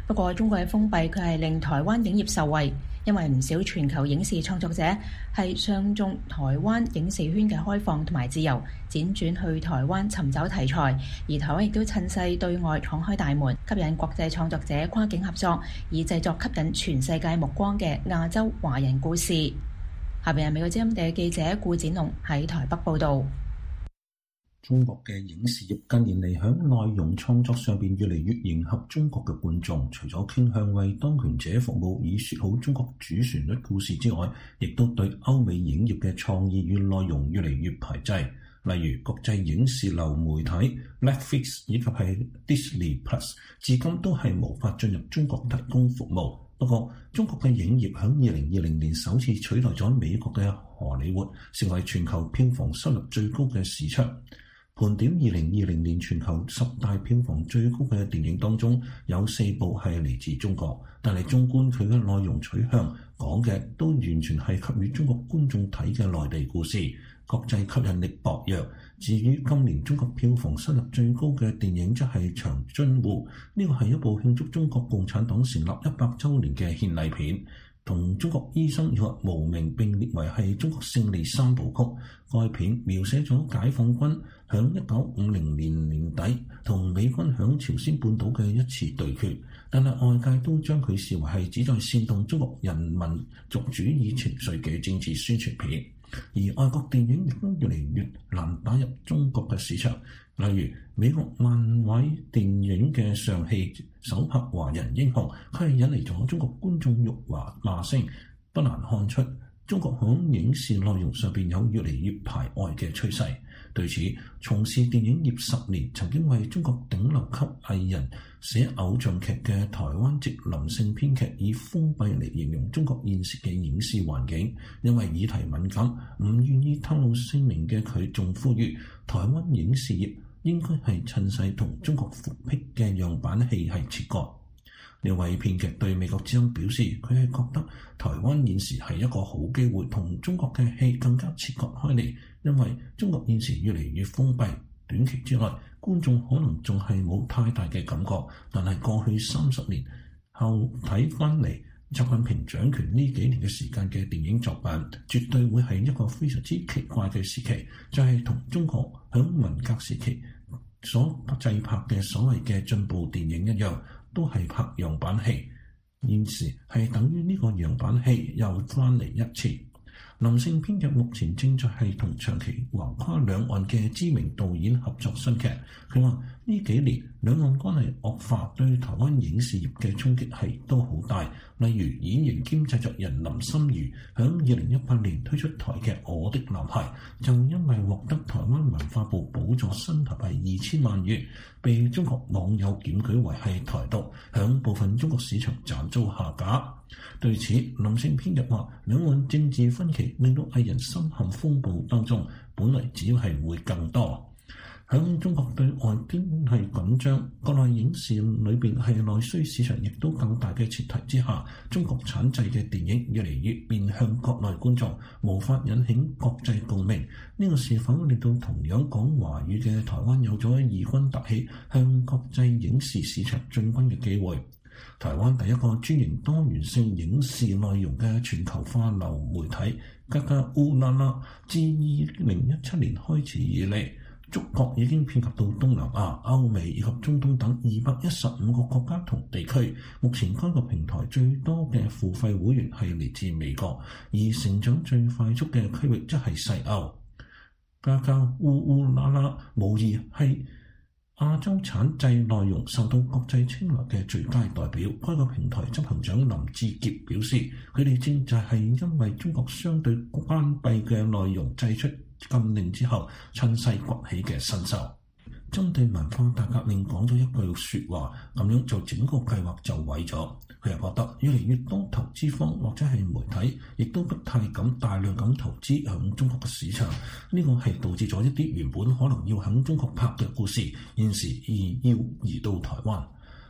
不過中國嘅封閉佢係令台灣影業受惠，因為唔少全球影視創作者係相中台灣影視圈嘅開放同埋自由，輾轉去台灣尋找題材，而台灣亦都趁勢對外敞開大門，吸引國際創作者跨境合作，以製作吸引全世界目光嘅亞洲華人故事。下邊係美國之音嘅記者顧展龍喺台北報導。 中國嘅影視業近年嚟喺內容創作上邊越嚟越迎合中國嘅觀眾，除咗傾向為當權者服務以説好中國主旋律故事之外，亦都對歐美影業嘅創意與內容越嚟越排擠。例如國際影視流媒體 Netflix 以及係 Disney Plus， 至今都係無法進入中國提供服務。不過，中國嘅影業喺二零二零年首次取代咗美國嘅荷里活，成為全球票房收入最高嘅市場。盤點二零二零年全球十大票房最高嘅電影當中，有四部係嚟自中國，但係縱觀佢嘅內容取向，講嘅都完全係給予中國觀眾睇嘅內地故事，國際吸引力薄弱。至於今年中國票房收入最高嘅電影，則係《長津湖》，呢個係一部慶祝中國共產黨成立一百週年嘅獻禮片。同《中國醫生》以及《無名》並列為係中國勝利三部曲。該片描寫咗解放軍響一九五零年年底同美軍響朝鮮半島嘅一次對決，但係外界都將佢視為係旨在煽動中國人民族主義情緒嘅政治宣傳片。而外國電影亦都越嚟越難打入中國嘅市場，例如美國漫威電影嘅上戲首拍華人英雄，佢係引嚟咗中國觀眾辱華罵聲，不難看出中國響影視內容上邊有越嚟越排外嘅趨勢。對此，從事電影業十年，曾經為中國頂流級藝人寫偶像劇嘅台灣籍林姓編劇以封閉嚟形容中國現時嘅影視環境，因為議題敏感，唔願意透露姓名嘅佢，仲呼籲台灣影視業應該係趁勢同中國復辟嘅樣板戲係切割。呢位編劇對美國之音表示，佢係覺得台灣現時係一個好機會，同中國嘅戲更加切割開嚟，因為中國現時越嚟越封閉，短期之內觀眾可能仲係冇太大嘅感覺，但係過去三十年後睇翻嚟，習近平掌權呢幾年嘅時間嘅電影作品，絕對會係一個非常之奇怪嘅時期，就係、是、同中國響文革時期所製拍嘅所謂嘅進步電影一樣，都係拍樣板戲，現時係等於呢個樣板戲又翻嚟一次。林姓編劇目前正在係同長期橫跨兩岸嘅知名導演合作新劇。佢話呢幾年兩岸關係惡化，對台灣影視業嘅衝擊係都好大。例如演員兼製作人林心如響二零一八年推出台劇《我的男孩》，就因為獲得台灣文化部補助新台幣二千萬元，被中國網友檢舉為係台獨，響部分中國市場慘遭下架。對此，林姓編劇話：兩岸政治分歧令到藝人深陷風暴當中，本來只要係會更多。響中國對外經濟緊張，國內影視裏邊係內需市場亦都更大嘅前提之下，中國產製嘅電影越嚟越面向國內觀眾，無法引起國際共鳴。呢個是否令到同樣講華語嘅台灣有咗異軍突起，向國際影視市場進軍嘅機會？台灣第一個專營多元性影視內容嘅全球化流媒體嘎嘎烏啦啦，自二零一七年開始以嚟，觸覺已經遍及到東南亞、歐美以及中東等二百一十五個國家同地區。目前該個平台最多嘅付費會員係嚟自美國，而成長最快速嘅區域則係西歐。嘎嘎烏烏啦啦無疑係亞洲產製內容受到國際青睞嘅最佳代表。該個平台執行長林志傑表示，佢哋正就係因為中國相對關閉嘅內容製出禁令之後，趁勢崛起嘅新秀。針對文化大革命講咗一句説話，咁樣就整個計劃就毀咗。佢又覺得越嚟越多投資方或者係媒體，亦都不太敢大量咁投資響中國嘅市場。呢個係導致咗一啲原本可能要響中國拍嘅故事，現時而要移到台灣。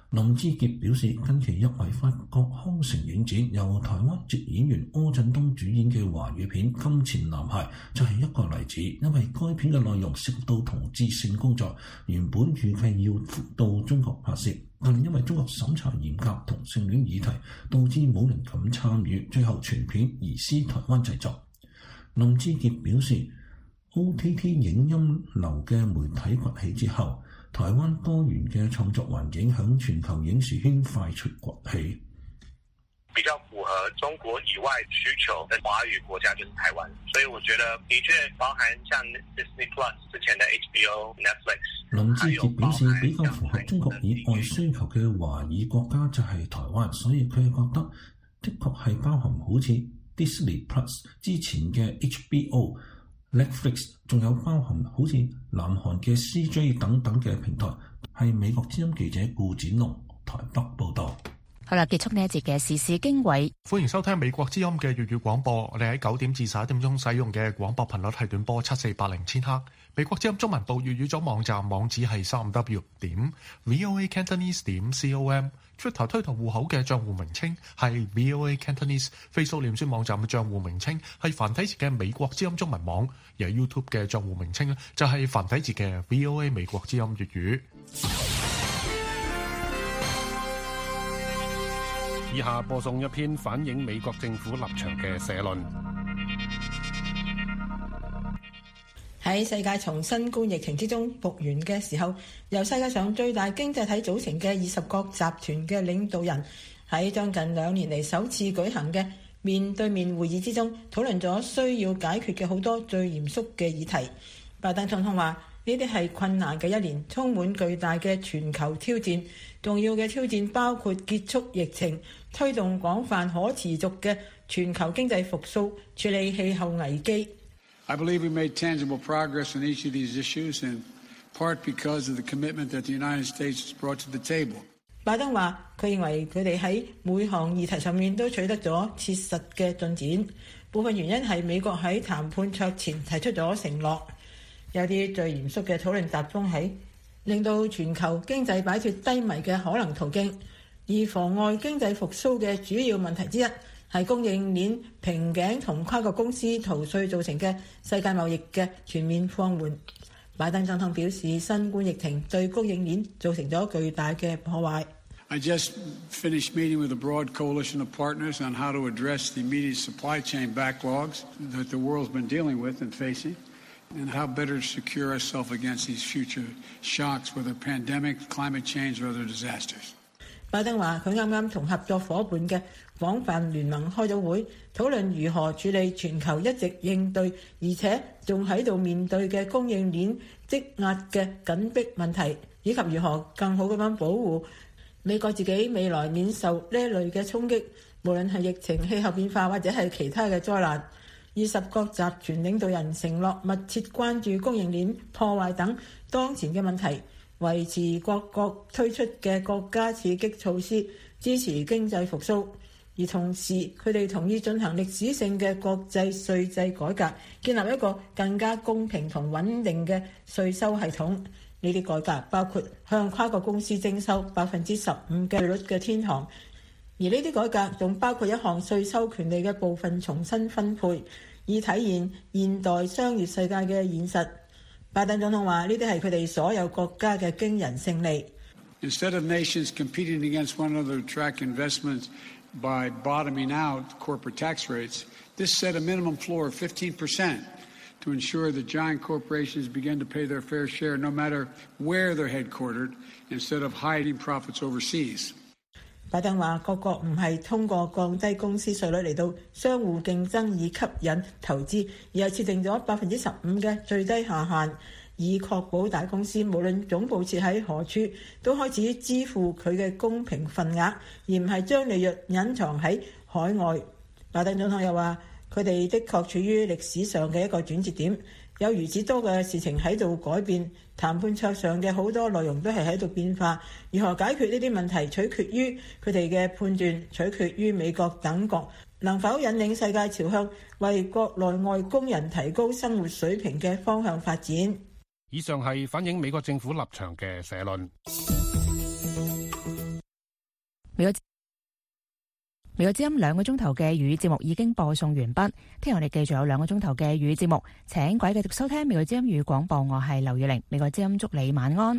林志傑表示，近期入圍法國康城影展由台灣籍演員柯震東主演嘅華語片《金錢男孩》就係一個例子，因為該片嘅內容涉及到同志性工作，原本預計要到中國拍攝，但因為中國審查嚴格同性戀議題，導致冇人敢參與，最後全片移師台灣製作。林志傑表示 O T T 影音流嘅媒體崛起之後，台灣多元嘅創作環境響全球影視圈快速崛起。 比較符合中國以外需求的華語國家就是台灣，所以我覺得的確包含像 Disney Plus 之前的 H B O、Netflix。林志傑表示，比較符合中國以外需求嘅華語國家就係台灣，所以佢覺得的確係包含好似 Disney Plus 之前嘅 H B O、Netflix， 仲有包含好似南韓嘅 C J 等等嘅平台。係美國之音記者顧展龍台北報道。 好啦，結束呢一節嘅時事經緯。 歡迎收聽美國之音嘅粵語廣播。我哋喺九點至十一點鐘使用嘅廣播頻率係短波七四八零千赫。美國之音中文部粵語組網站網址係三 W 點 VOA Cantonese 點 com。Twitter 推特戶口嘅賬戶名稱係 VOA Cantonese。Facebook 臉書網站嘅賬戶名稱係繁體字嘅美國之音中文網。而 YouTube 嘅賬戶名稱咧就係繁體字嘅 VOA 美國之音粵語。 以下播送一篇反映美國政府立場嘅社論。 喺世界從新冠疫情之中復原嘅時候，由世界上最大經濟體組成嘅二十國集團嘅領導人喺將近兩年嚟首次舉行嘅面對面會議之中，討論咗需要解決嘅好多最嚴肅嘅議題。拜登總統話：呢啲係困難嘅一年，充滿巨大嘅全球挑戰。重要嘅挑戰包括結束疫情、推動廣泛可持續嘅全球經濟復甦、處理氣候危機。 I believe we made tangible progress on each of these issues, in part because of the commitment that the United States has brought to the table. 拜登話：佢認為佢哋喺每項議題上面都取得咗切實嘅進展，部分原因係美國喺談判桌前提出咗承諾。有啲最嚴肅嘅討論集中喺令到全球經濟擺脫低迷嘅可能途徑，而妨礙經濟復甦嘅主要問題之一係供應鏈瓶頸同跨國公司逃稅造成嘅世界貿易嘅全面放緩。拜登總統表示，新冠疫情對供應鏈造成咗巨大嘅破壞。 I just finished meeting with a broad coalition of partners on how to address the immediate supply chain backlogs that the world's been dealing with and facing.And how better to secure ourselves against these future shocks, whether pandemic, climate change, or other disasters. 拜登話：佢啱啱同合作伙伴嘅廣泛聯盟開咗會，討論如何處理全球一直應對而且仲喺度面對嘅供應鏈積壓嘅緊迫問題，以及如何更好咁樣保護美國自己未來免受呢一類嘅衝擊，無論係疫情、氣候變化或者係其他嘅災難。二十國集團領導人承諾密切關注供應鏈破壞等當前嘅問題，維持各國推出嘅國家刺激措施，支持經濟復甦。而同時，佢哋同意進行歷史性嘅國際稅制改革，建立一個更加公平同穩定嘅稅收系統。呢啲改革包括向跨國公司徵收百分之十五嘅稅率嘅天堂，而呢啲改革仲包括一項稅收權利嘅部分重新分配，以體現現代商業世界嘅現實。拜登總統話：呢啲係佢哋所有國家嘅驚人勝利。 Instead of nations competing against one another to attract investments by bottoming out corporate tax rates, this set a minimum floor of fifteen percent to ensure that giant corporations begin to pay their fair share no matter where they're headquartered, instead of hiding profits overseas. 拜登話：各國唔係通過降低公司稅率嚟到相互競爭以吸引投資，而係設定咗百分之十五嘅最低下限，以確保大公司無論總部設喺何處，都開始支付佢嘅公平份額，而唔係將利潤隱藏喺海外。拜登總統又話：佢哋的確處於歷史上嘅一個轉折點，有如此多嘅事情喺度改變，談判桌上嘅好多內容都係喺度變化。如何解決呢啲問題，取決於佢哋嘅判斷，取決於美國等國能否引領世界朝向為國內外工人提高生活水平嘅方向發展。 以上係反映美國政府立場嘅社論。 美國美國之音兩個鐘頭嘅粵語節目已經播送完畢，聽日我哋繼續有兩個鐘頭嘅粵語節目，請各位繼續收聽美國之音粵語廣播，我係劉月玲，美國之音祝你晚安。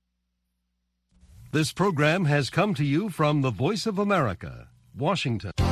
This program has come to you from the Voice of America, Washington.